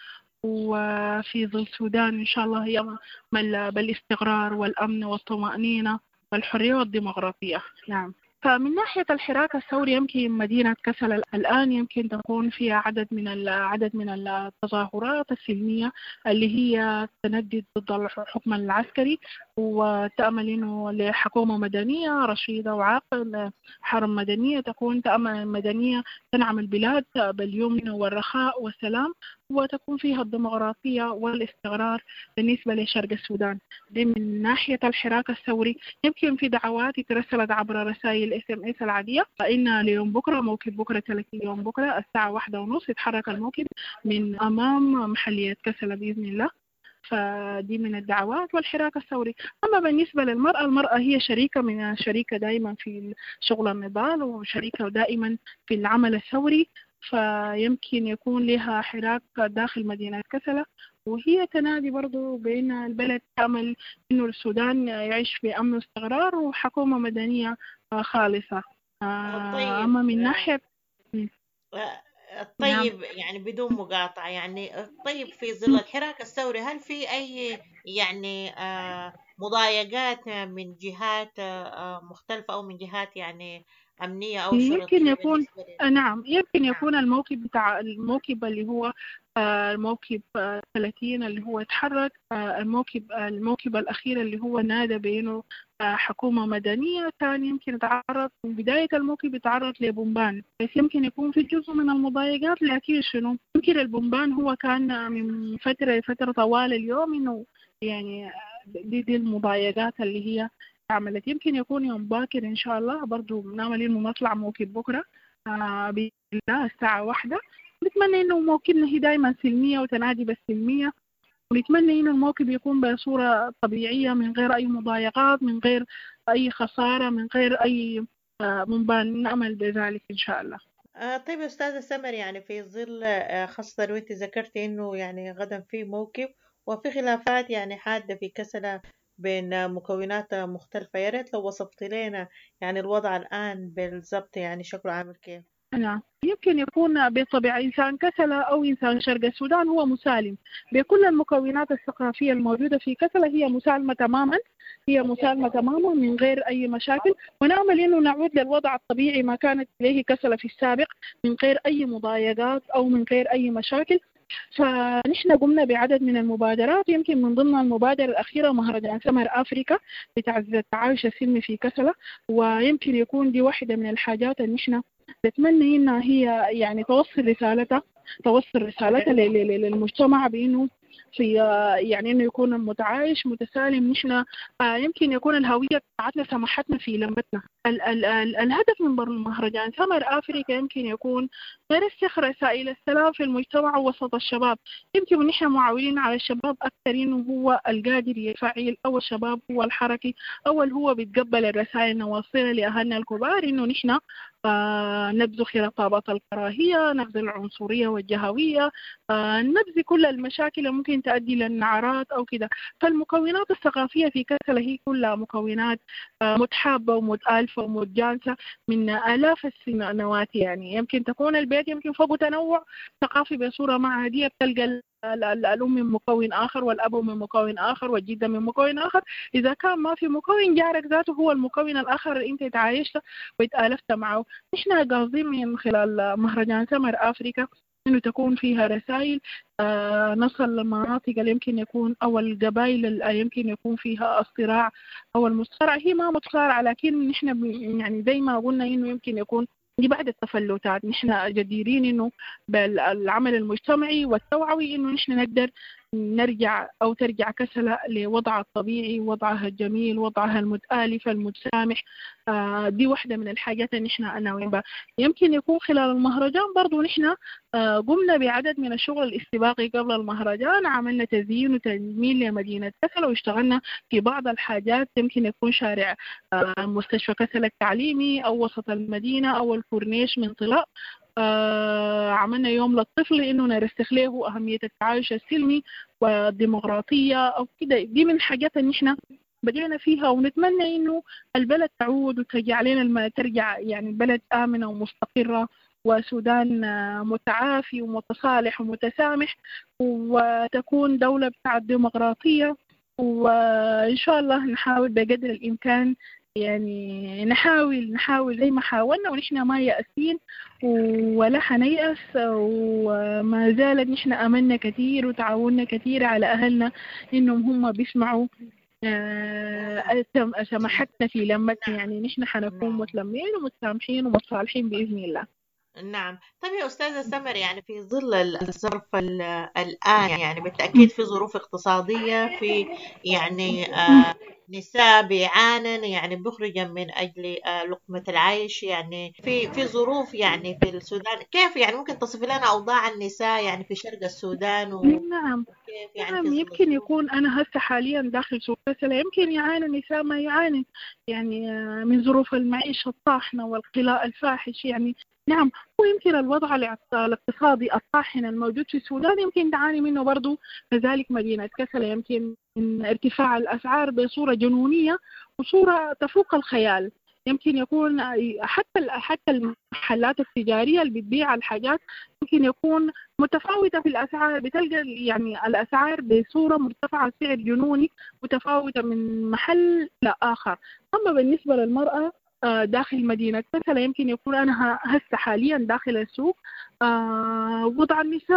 وفي ظل السودان إن شاء الله هي بالاستقرار والأمن والطمأنينة والحرية والديمقراطية. نعم. فمن ناحية الحراك الثوري يمكن مدينة كسل الآن يمكن تكون فيها عدد من العدد من التظاهرات السلمية اللي هي تندد ضد الحكم العسكري، وتأمل إنه لحكومة مدنية رشيدة وعاقل، حرم مدنية تكون تأمل مدنية تنعم البلاد باليمن والرخاء والسلام، وتكون فيها الديمقراطية والاستقرار بالنسبة لشرق السودان. دي من ناحية الحراك الثوري. يمكن في دعوات ترسلت عبر رسائل اس ام اس العادية، فإن ليوم بكرة موكب بكرة ثلاثين يوم بكرة الساعة واحدة ونص يتحرك الموكب من أمام محلية كسلة بإذن الله. فدي من الدعوات والحراك الثوري. أما بالنسبة للمرأة، المرأة هي شريكة من شريكة دائما في شغل النضال وشريكة دائما في العمل الثوري، فيمكن يكون لها حراك داخل مدينة كسلة، وهي تنادي برضو بأن البلد تعمل إنه السودان يعيش بأمن واستقرار وحكومة مدنية خالصة. أما من ناحية طيب يعني بدون مقاطعة، يعني طيب في ظل الحراك الثوري هل في أي يعني مضايقات من جهات مختلفة أو من جهات يعني أمنية أو شرطية؟ يمكن يكون نعم يمكن يكون الموكب بتاع الموكب اللي هو آه، الموكب آه، ثلاثين اللي هو اتحرك، آه، الموكب آه، الموكب الأخير اللي هو نادى بأنه آه، حكومة مدنية، كان يمكن يتعرض من بداية الموكب يتعرض لبومبان، بس يمكن يكون في جزء من المضايقات، لكن شنو يمكن البومبان هو كان من فترة لفترة طوال اليوم، إنه يعني دي, دي المضايقات اللي هي عملت. يمكن يكون يوم باكر إن شاء الله برضو بنعمل إنه نطلع موكب بكرة آه بالله الساعة واحدة. نتمنى إنه موكبنا هي دائما سلمية وتنادي بالسلمية، ونتمنى إنه الموكب يكون بصورة طبيعية من غير أي مضايقات، من غير أي خسارة، من غير أي آه منبان. نأمل بذلك إن شاء الله. آه طيب يا أستاذة سمر، يعني في ظل آه خاصة وأنت ذكرتي إنه يعني غدا في موكب وفي خلافات يعني حادة في كسلة بين مكونات مختلفة، يا ريت لو وصفت لنا يعني الوضع الآن بالضبط يعني شكله عامل كيف؟ نعم، يمكن يكون بطبيعة إنسان كسلة أو إنسان شرق السودان هو مسالم بكل المكونات الثقافية الموجودة في كسلة، هي مسالمة تماما، هي مسالمة تماما من غير أي مشاكل، ونأمل إنه نعود للوضع الطبيعي ما كانت إليه كسلة في السابق من غير أي مضايقات أو من غير أي مشاكل. فنحن قمنا بعدد من المبادرات، يمكن من ضمن المبادرة الأخيرة مهرجان سمر أفريكا لتعزيز التعايش السلمي في كسلة، ويمكن يكون دي واحدة من الحاجات اللي نحن نتمنى إنها هي يعني توصل رسالتها توصل رسالتها للمجتمع بإنه في يعني إنه يكون متعايش متسالم. نحن يمكن يكون الهوية بتاعتنا سمحتنا في لمتنا. ال ال ال الهدف من مهرجان سمر أفريكا يمكن يكون نرسخ رسائل السلام في المجتمع وسط الشباب. يمكن نحن معولين على الشباب أكثر إنه هو القادر يفعل، أو الشباب هو الحركي، أول هو بيتقبل الرسائل نوصلها لأهلنا الكبار إنه نحن آه نبذ خطابات الكراهية، نبذ العنصرية والجهوية، آه نبذ كل المشاكل اللي ممكن تؤدي للنعرات أو كده. فالمكونات الثقافية في كسلة هي كلها مكونات آه متحابة ومتآلفة ومتجانسة من آلاف السنوات. يعني يمكن تكون البيت يمكن فوق تنوع ثقافي بصورة معادية، بتلقى الأم من مكون آخر والأب من مكون آخر والجدة من مكون آخر. إذا كان ما في مكون، جارك ذاته هو المكون الآخر اللي أنت تعايشت وتآلفت معه. نحن قاصدين من خلال مهرجان سمر أفريكا إنه تكون فيها رسائل آه نصل للمناطق اللي يمكن يكون أو القبائل اللي يمكن يكون فيها الصراع أو المصارعة. هي ما متصارعة، لكن نحن يعني زي ما قلنا إنه يمكن يكون دي بعد التفلتات. نحن جديرين إنه بالعمل المجتمعي والتوعوي إنه نحن نقدر نرجع أو ترجع كسلة لوضعها الطبيعي، وضعها الجميل، وضعها المتآلف المتسامح. آه دي واحدة من الحاجات اللي نحن ناويين بها. يمكن يكون خلال المهرجان برضو نحن آه قمنا بعدد من الشغل الاستباقي قبل المهرجان، عملنا تزيين وتجميل لمدينة كسلة، واشتغلنا في بعض الحاجات. يمكن يكون شارع آه مستشفى كسلة التعليمي أو وسط المدينة أو الكورنيش من طلاء. آه عملنا يوم للطفل إنه نرسخ له أهمية التعايش السلمي والديمقراطية أو كده. دي من الحاجات اللي نحن بدينا فيها، ونتمنى إنه البلد تعود وترجع لنا ترجع يعني البلد آمنة ومستقرة، وسودان متعافي ومتصالح ومتسامح، وتكون دولة بتاعت ديمقراطية. وإن شاء الله نحاول بقدر الإمكان يعني نحاول نحاول زي ما حاولنا، ونحن ما يأسين ولا حنيأس، وما زالت نحن أملنا كثير وتعاوننا كثير على أهلنا إنهم هم بيسمعوا آه سمحتنا في لمتنا. يعني نحن حنكون متلمين ومتسامحين ومتصالحين بإذن الله. نعم. طيب يا أستاذة سمر، يعني في ظل الظرف الآن يعني بالتأكيد في ظروف اقتصادية، في يعني آه نساء بيعانن يعني بخرجا من أجل آه لقمة العيش، يعني في في ظروف يعني في السودان. كيف يعني ممكن تصف لنا أوضاع النساء يعني في شرق السودان؟ و... نعم يعني نعم يمكن يكون أنا هسه حاليا داخل سوق كسلة، يمكن يعاني النساء ما يعاني يعني من ظروف المعيشة الطاحنة والغلاء الفاحش. يعني نعم، ويمكن الوضع الاقتصادي الطاحن الموجود في السودان يمكن تعاني منه برضو كذلك مدينة كسلة. يمكن من ارتفاع الأسعار بصورة جنونية وصورة تفوق الخيال. يمكن يكون حتى حتى المحلات التجارية اللي بتبيع الحاجات يمكن يكون متفاوتة في الأسعار، بتلقى يعني الأسعار بصورة مرتفعة، سعر جنوني متفاوتة من محل لآخر. أما بالنسبة للمرأة داخل مدينة كسلة يمكن يكون أنا هسه حاليا داخل السوق، وضع النساء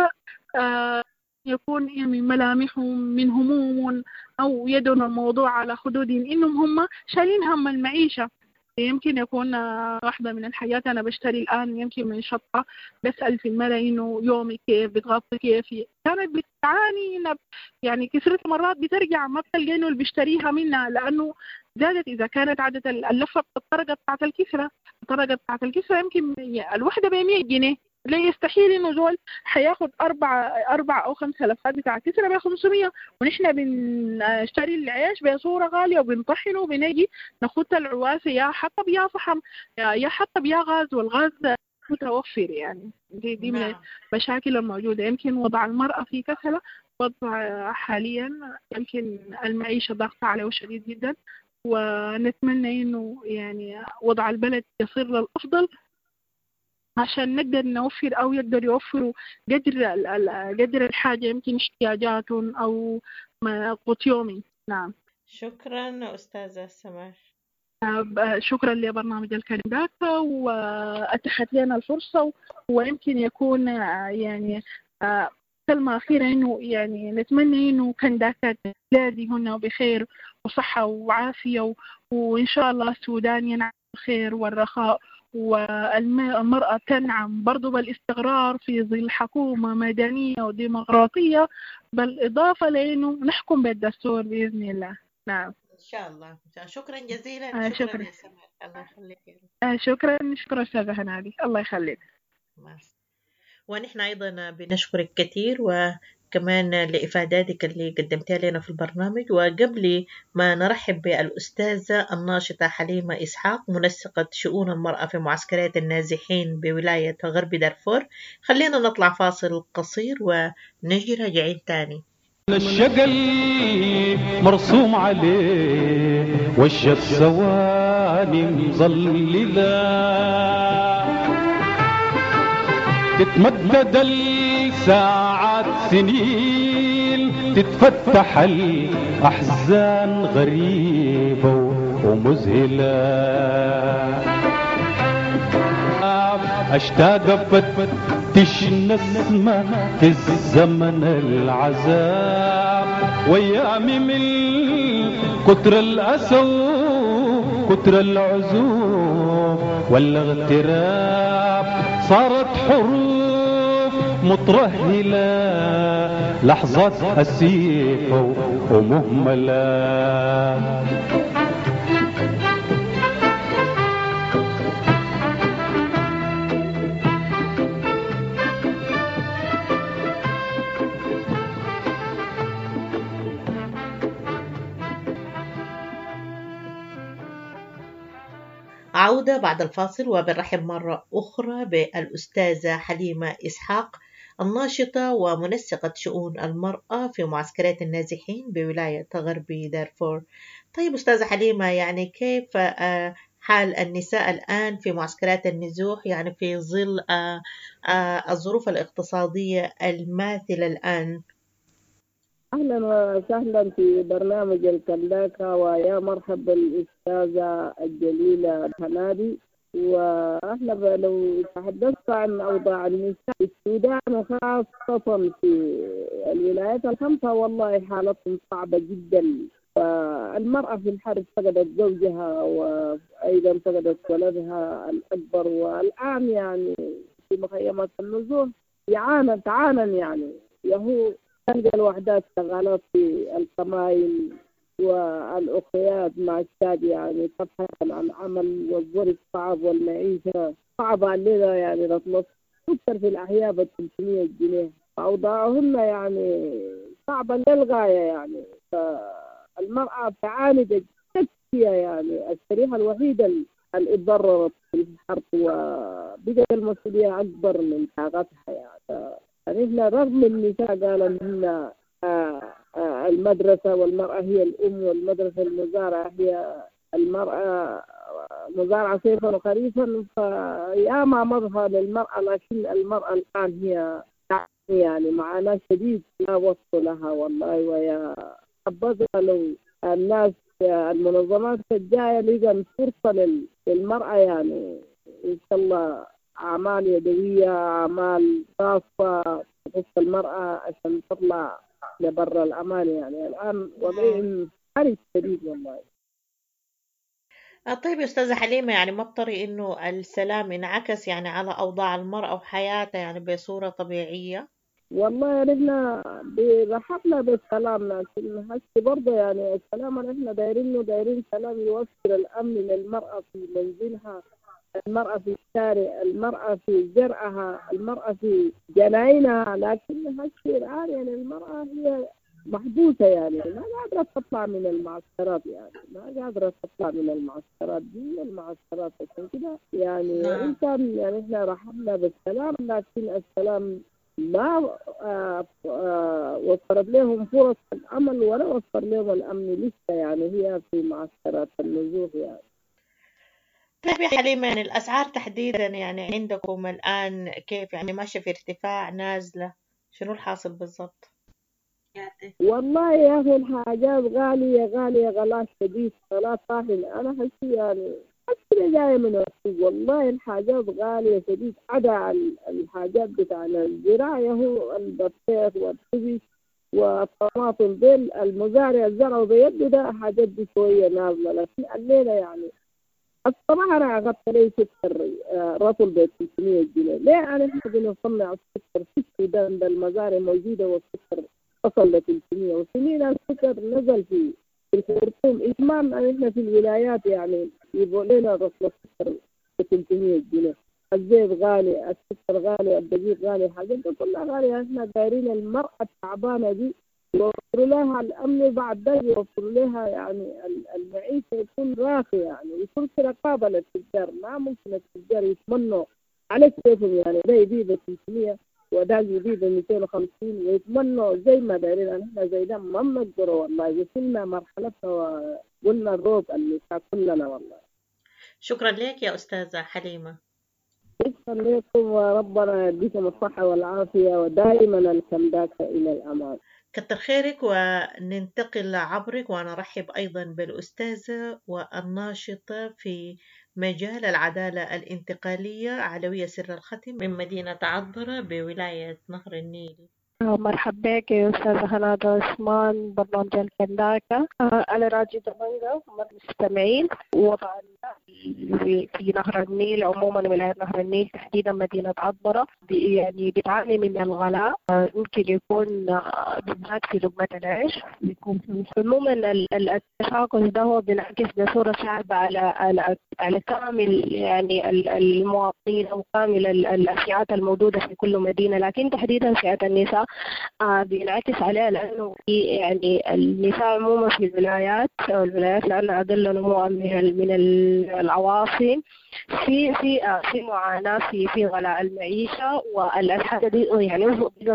آه يكون من ملامحهم من هموم أو يدون الموضوع على خدود إنهم هم شايلين هم المعيشة. يمكن يكون واحدة من الحاجات أنا بشتري الآن يمكن من شطة بسأل في الملا إنه يومي كيف بتغطي كيف، كانت بتعاني يعني كثرة مرات بترجع ما بتلقى إنه اللي بيشتريها منها لأنه زادت. إذا كانت عادة اللفة الطرقة بتاعت الكسرة الطرقة بتاعت الكسرة يمكن الوحدة بمية جنيه، لا يستحيل إنه زول حياخد أربعة أربعة أو خمسة لفات بتاع كسرة بخمسمية، ونحن بنشتري العيش بصورة غالية وبنطحنه وبنجي نخط العواسة يا حطب يا فحم يا حطب يا غاز، والغاز متوفر. يعني دي, دي من المشاكل الموجودة. يمكن وضع المرأة في كسلة وضع حاليا يمكن المعيشة ضغط عليه شديد جدا، ونتمنى إنه يعني وضع البلد يصير للأفضل عشان نقدر نوفر أو يقدر يوفروا قدر قدر الحاجة يمكن احتياجاتهم أو قوت يومي. نعم. شكرا أستاذة سماح. شكرا لبرنامج الكنداك وأتحت لنا الفرصة، ويمكن يكون يعني كلمة أخيرة إنه يعني نتمنى إنه كنداكات بلادي هنا بخير وصحة وعافية، وإن شاء الله السودان ينعم الخير والرخاء، والمرأة تنعم برضو بالاستقرار في ظل حكومة مدنية وديمقراطية، بالإضافة لأنه نحكم بالدستور بإذن الله. نعم إن شاء الله. شكرا جزيلا. آه شكرا, شكرا يا سماح. الله يخليك. آه شكرا شكرا أستاذة هنادي، الله يخليك. ونحن أيضا بنشكرك كثير وكمان لإفاداتك اللي قدمتها لنا في البرنامج. وقبل ما نرحب بالأستاذة الناشطة حليمة إسحاق منسقة شؤون المرأة في معسكرات النازحين بولاية غرب دارفور، خلينا نطلع فاصل قصير ونجي راجعين تاني. الشقل مرسوم عليه والشت سواني مظللة تتمدد الساعات سنين تتفتح الأحزان غريبة ومذهلة أشتاق أفتش نسمة في الزمن العذاب ويامي من كتر الأسى كتر العزوف والاغتراب صارت حروف مترهلة لحظات أسيفة ومهملة. عودة بعد الفاصل وبنرحب مرة أخرى بالأستاذة حليمة إسحاق الناشطة ومنسقة شؤون المرأة في معسكرات النازحين بولاية غرب دارفور. طيب أستاذة حليمة، يعني كيف حال النساء الآن في معسكرات النزوح يعني في ظل الظروف الاقتصادية الماثلة الآن؟ أهلا وسهلا في برنامج الكنداكة، ويا مرحبا بالأستاذة الجليلة هنادي. وأهلا لو تحدثت عن أوضاع النساء في السودان وخاصة في الولايات الخمسة، والله حالتهم صعبة جدا. فالمرأة في الحرب فقدت زوجها وأيضا فقدت ولدها الأكبر، والآن يعني في مخيمات النزوح يعانن تعانن يعني يهو تلقى الوحدات شغالات في القمايل والأخيات مع الشاد يعني تبحث عن عمل، والظروف صعب والمعيشة صعبة علينا يعني نطلب تكثر في الأحياء ب ثلاثمية جنيه، أوضاعهن يعني صعبة للغاية يعني. فالمرأة تعاني جدا يعني، الشريحة الوحيدة اللي اتضررت في الحرب وبقت المسؤولية أكبر من طاقتها يعني. يعني إحنا رغم النساء قالوا إن المدرسة والمرأة هي الأم والمدرسة المزارعة هي المرأة مزارعة صيفا وخريفا، فيا ما مضها للمرأة، لكن المرأة الآن هي يعني معاناة شديد لا وصف لها والله. ويا حبذا لو الناس المنظمات الجاية لقى فرصة للمرأة يعني إن شاء الله أعمال يدوية، أعمال خاصة تخص المرأة عشان تطلع لبر الأمان. يعني الآن وضعهم حرج شديد والله. طيب يا أستاذة حليمة، يعني ما بطري إنه السلام انعكس يعني على أوضاع المرأة وحياتها يعني بصورة طبيعية؟ والله نحن رحبنا بالسلام، لكن هسه برضه يعني السلام اللي احنا دايرينه دايرين سلام يوفر الأمن للمرأة في منزلها، المرأة في الشارع، المرأة في زرعها، المرأة في جناينها. لكن هسه الآن يعني المرأة هي محبوسة، يعني ما قادرة تطلع من المعسكرات، يعني ما قادرة تطلع من المعسكرات دي المعسكرات. عشان كده يعني وإن كان يعني احنا رحبنا بالسلام، لكن السلام ما آه آه وفرت لهم فرص الأمل ولا وفر لهم الأمن لسه، يعني هي في معسكرات النزوح يعني. طيب يا حليمة، يعني الأسعار تحديدا يعني عندكم الآن كيف؟ يعني ماشية في ارتفاع نازلة؟ شنو الحاصل بالضبط؟ والله يا أخي الحاجات غالية غالية غلاء شديد، غلاء طاحن. أنا حسي يعني حسي جاية من السوق، والله الحاجات غالية شديد. عدا الحاجات بتاع الزراعة هو البطيخ والتبي والطماطم ديل المزارع زرعوا بيده، ده حاجات دي شوية نازلة. لكن الليلة يعني الصراحة أنا أخذت لي سكر رطل ب ثلاثمية جنيه. ليه؟ أنا إحنا بنصنع السكر في السودان، ده المزارع موجودة والسكر وصل ل ثلاثمية، وسنين السكر نزل في في الخرطوم. إتمام إحنا في الولايات يعني يبغوا لنا رطل السكر ب ثلاثمية جنيه. الزيت غالي، السكر غالي، الدقيق غالي، الحاجات دي كلها غالية. إحنا دايرين المرأة التعبانة دي يوفروا لها الأمن، بعد ده يوفروا لها يعني المعيشة يكون راقي، يعني يكون في رقابة للتجار. ما ممكن التجار يتمنوا على كيفهم، يعني ده يبيع ثلاثمية وده يبيع مئتين وخمسين ويتمنوا زي ما دايرين. احنا زي ده ما بنقدروا والله، وصلنا مرحلتنا وقلنا الروب اللي كلنا والله. شكرا لك يا أستاذة حليمة. شكرا لكم، وربنا يديكم الصحة والعافية، ودائما الكنداكة إلى الأمان. كتر خيرك، وننتقل عبرك ونرحب أيضا بالأستاذة والناشطة في مجال العدالة الانتقالية علوية سر الختم من مدينة عطبرة بولاية نهر النيل. مرحبا بك يا أستاذة هنادى عثمان، برنامج الكنداكة. أنا راديو دبنجة مستمعين. وضع في نهر النيل عموما، ولاية نهر النيل تحديدا مدينة عطبرة يعني بتعاني من الغلاء. يمكن يكون بالذات في لقمة العيش، بيكون عموما التشاكس ده هو بينعكس بصورة صعبة على على على كامل يعني المواطنين أو كامل الفئات الموجودة في كل مدينة، لكن تحديدا فئة النساء آه بينعكس عليها، لأنه في يعني النساء عموما في الولايات الولايات لأنها أقل نمواً من من العواصم في في آه في معاناة في في غلاء المعيشة، والحاجة دي يعني بقت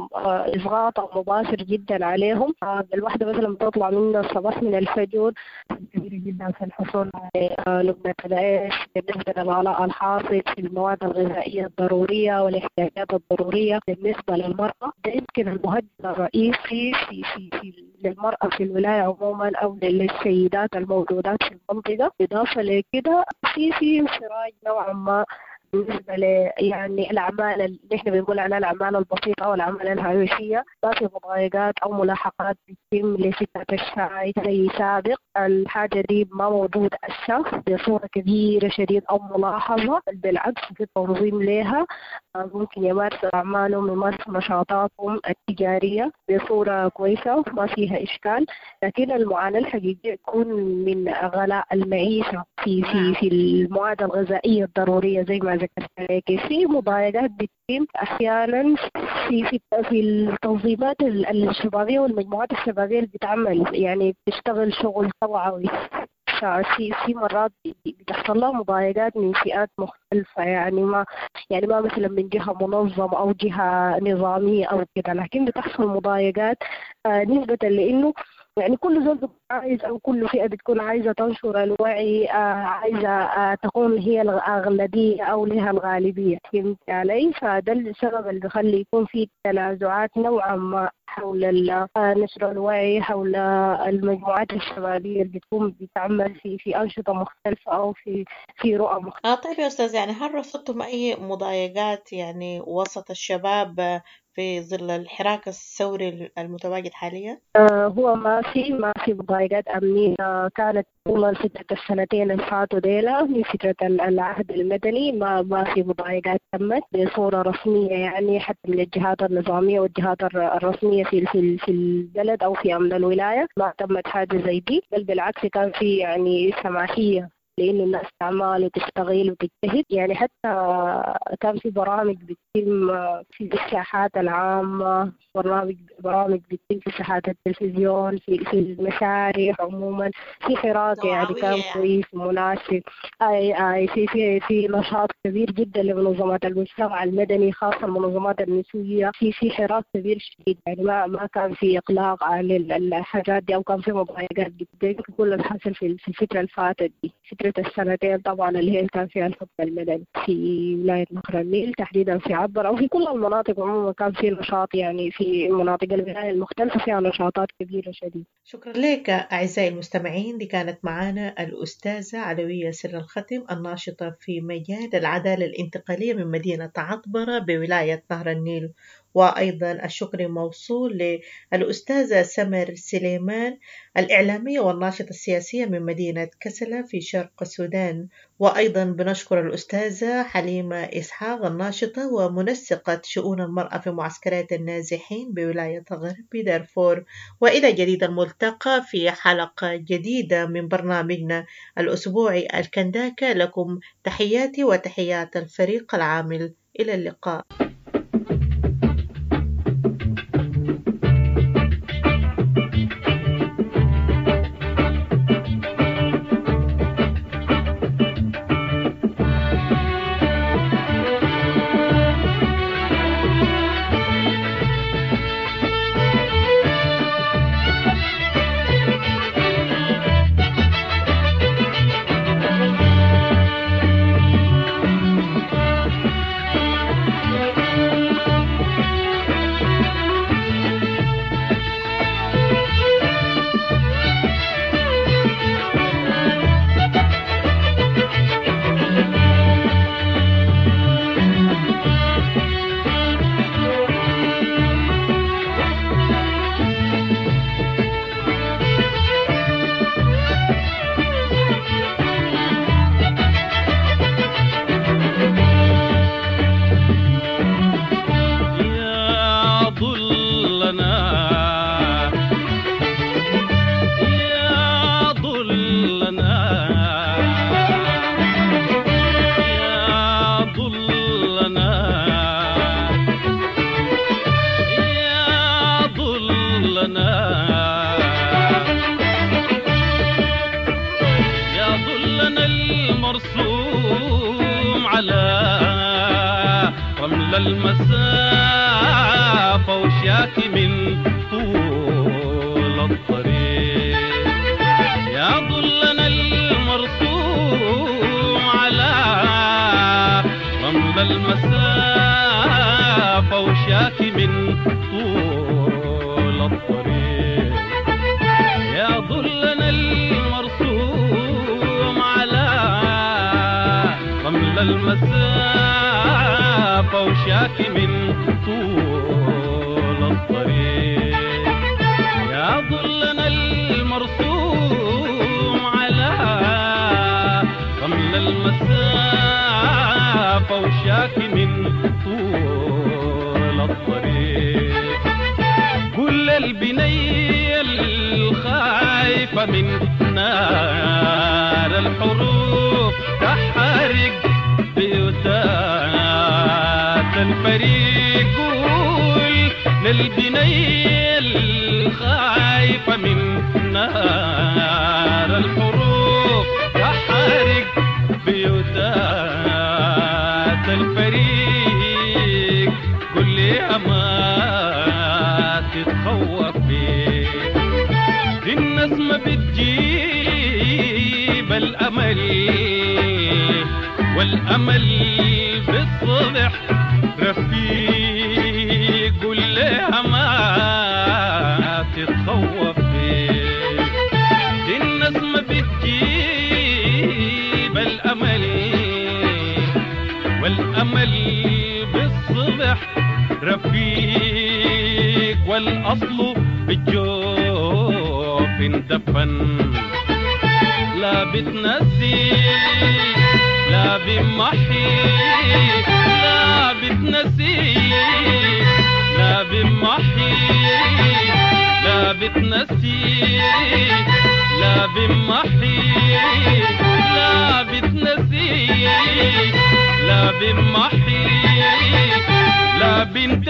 إضغاط مباشر جدا عليهم. آه الواحدة مثلا بتطلع من الصباح من الفجر كبيرة جدا في الحصول على آه لقمة العيش، بالنسبة للغلاء الحاصل في المواد الغذائية الضرورية والاحتياجات الضرورية بالنسبة للمرأة. ده يمكن المهدد الرئيسي في في في للمرأة في الولاية عموما أو للسيدات الموجودات في المنطقة. إضافة لكده في في انفراج نوعا ما بالنسبة ل يعني الأعمال اللي إحنا بنقول عنها الأعمال البسيطة أو الأعمال الهامشية. ما في مضايقات أو ملاحقات بتتم لستة الشاي زي سابق. الحاجة دي ما موجودة الشخص بصورة كبيرة شديد أو ملاحظة، بل بالعكس في تنظيم لها. ممكن يمارسوا أعمالهم يمارسوا نشاطاتهم التجارية بصورة كويسة ما فيها إشكال. لكن المعاناة الحقيقية تكون من غلاء المعيشة في في في المواد الغذائية الضرورية زي ما ذكرت لك. في مضايقات بتتم أحيانا في في في التنظيمات الشبابية والمجموعات الشبابية اللي بتعمل يعني بتشتغل شغل توعوي. في في مرات بتحصل لها مضايقات من فئات مختلفة، يعني ما يعني ما مثلا من جهة منظمة أو جهة نظامية أو كده، لكن بتحصل مضايقات آه نسبة لأنه يعني كل زول بتكون عايز أو كل فئة بتكون عايزة تنشر الوعي، آه عايزة آه تكون هي الأغلبية أو لها الغالبية. فهمت علي؟ فده السبب اللي بيخلي يكون في تنازعات نوعا ما حول نشر الوعي حول المجموعات الشبابية اللي بتكون بتعمل في في أنشطة مختلفة أو في في رؤى مختلفة. آه طيب يا أستاذ، يعني هل رصدتم أي مضايقات يعني وسط الشباب في ظل الحراك الثوري المتواجد حاليا؟ آه هو ما في ما في مضايقات أمنية آه كانت طول فترة السنتين اللي فاتوا ديلا في فترة العهد المدني ما ما في مضايقات تمت بصورة رسمية، يعني حتى من الجهات النظامية والجهات الرسمية في في في البلد أو في أمن الولاية ما تمت حاجة زي دي، بل بالعكس كان في يعني سماحية لأنه الناس تعمل وتشتغل وتجتهد. يعني حتى كان في برامج بتتم في الساحات العامة، برامج برامج بتتم في ساحات التلفزيون، في في المشاريع عموما، في حراك يعني كان كويس مناسب. أي أي في في في نشاط كبير جدا لمنظمات المجتمع المدني خاصة المنظمات النسوية، في في حراك كبير شديد، يعني ما ما كان في إقلاق على الحاجات دي أو كان في مضايقات جدا. كل اللي حصل في في الفترة اللي فاتت دي السنتين طبعا اللي هي كان فيها الحكم المدني في ولاية نهر النيل تحديدا في عبر أو في كل المناطق عموما كان في نشاط، يعني في مناطق الولاية المختلفة فيها نشاطات كبيرة شديدة. شكرا لك أعزائي المستمعين. دي كانت معنا الأستاذة علوية سر الختم الناشطة في مجال العدالة الانتقالية من مدينة عطبرة بولاية نهر النيل، وأيضا الشكر موصول للأستاذة سمر سليمان الإعلامية والناشطة السياسية من مدينة كسلة في شرق السودان، وأيضا بنشكر الأستاذة حليمة إسحاق الناشطة ومنسقة شؤون المرأة في معسكرات النازحين بولاية غرب دارفور. وإلى جديد الملتقى في حلقة جديدة من برنامجنا الأسبوعي الكنداكا. لكم تحياتي وتحيات الفريق العامل، إلى اللقاء. المسافة وشاكي من طول الطريق، يا ظلنا المرسوم على رمل المسافة وشاكي من طول الطريق، يا ظلنا المرسوم على رمل المسافة وشاكي من طول الطريق، يا ظلنا المرسوم على رمل المسافة وشاكي من طول الطريق. كل البنية الخايفة من نار الحروب تحرق بيوتات الفريق، قول للبنية الخايفة من نار الحروب تحرق بيوتات الفريق، قل ليها ما تتخوف بيك، دي الناس ما بتجيب الأمل، والأمل بالصبح رفيق، قل ليها ما تتخوف بيك، دي الناس ما بتجيب الأمل، والأمل بالصبح رفيق. والأصل بالجوف اندفن. لا بتنسي لا بمحي لا بتنسي لا بمحي لا بتنسي لا بمحي لا بتنسي لا بمحي لا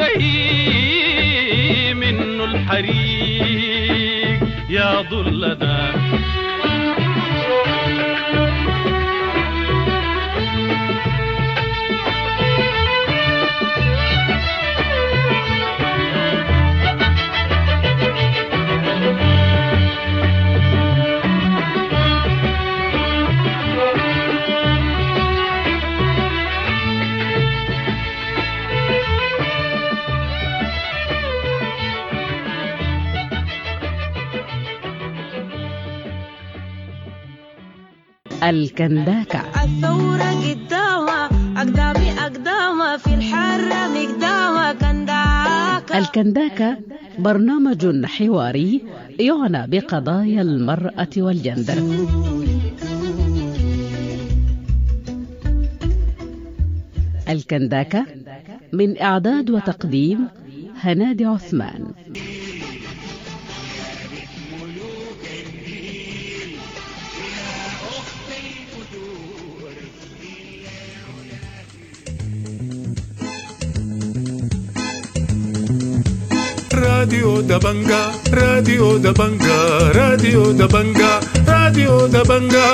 بنتهي منه الحريق يا ظلنا. الكنداكا. الثورة قدامها أقدامي أقدامها في الحرة مقدامها كنداكا. الكنداكا برنامج حواري يعنى بقضايا المرأة والجندر. الكنداكا من إعداد وتقديم هنادي عثمان. راديو دبنجا راديو دبنجا راديو دبنجا راديو دبنجا.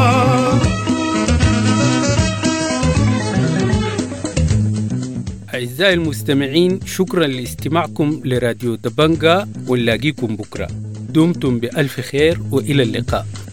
أعزائي المستمعين، شكرا لاستماعكم لراديو دبنجا، ونلاقيكم بكرة. دمتم بألف خير وإلى اللقاء.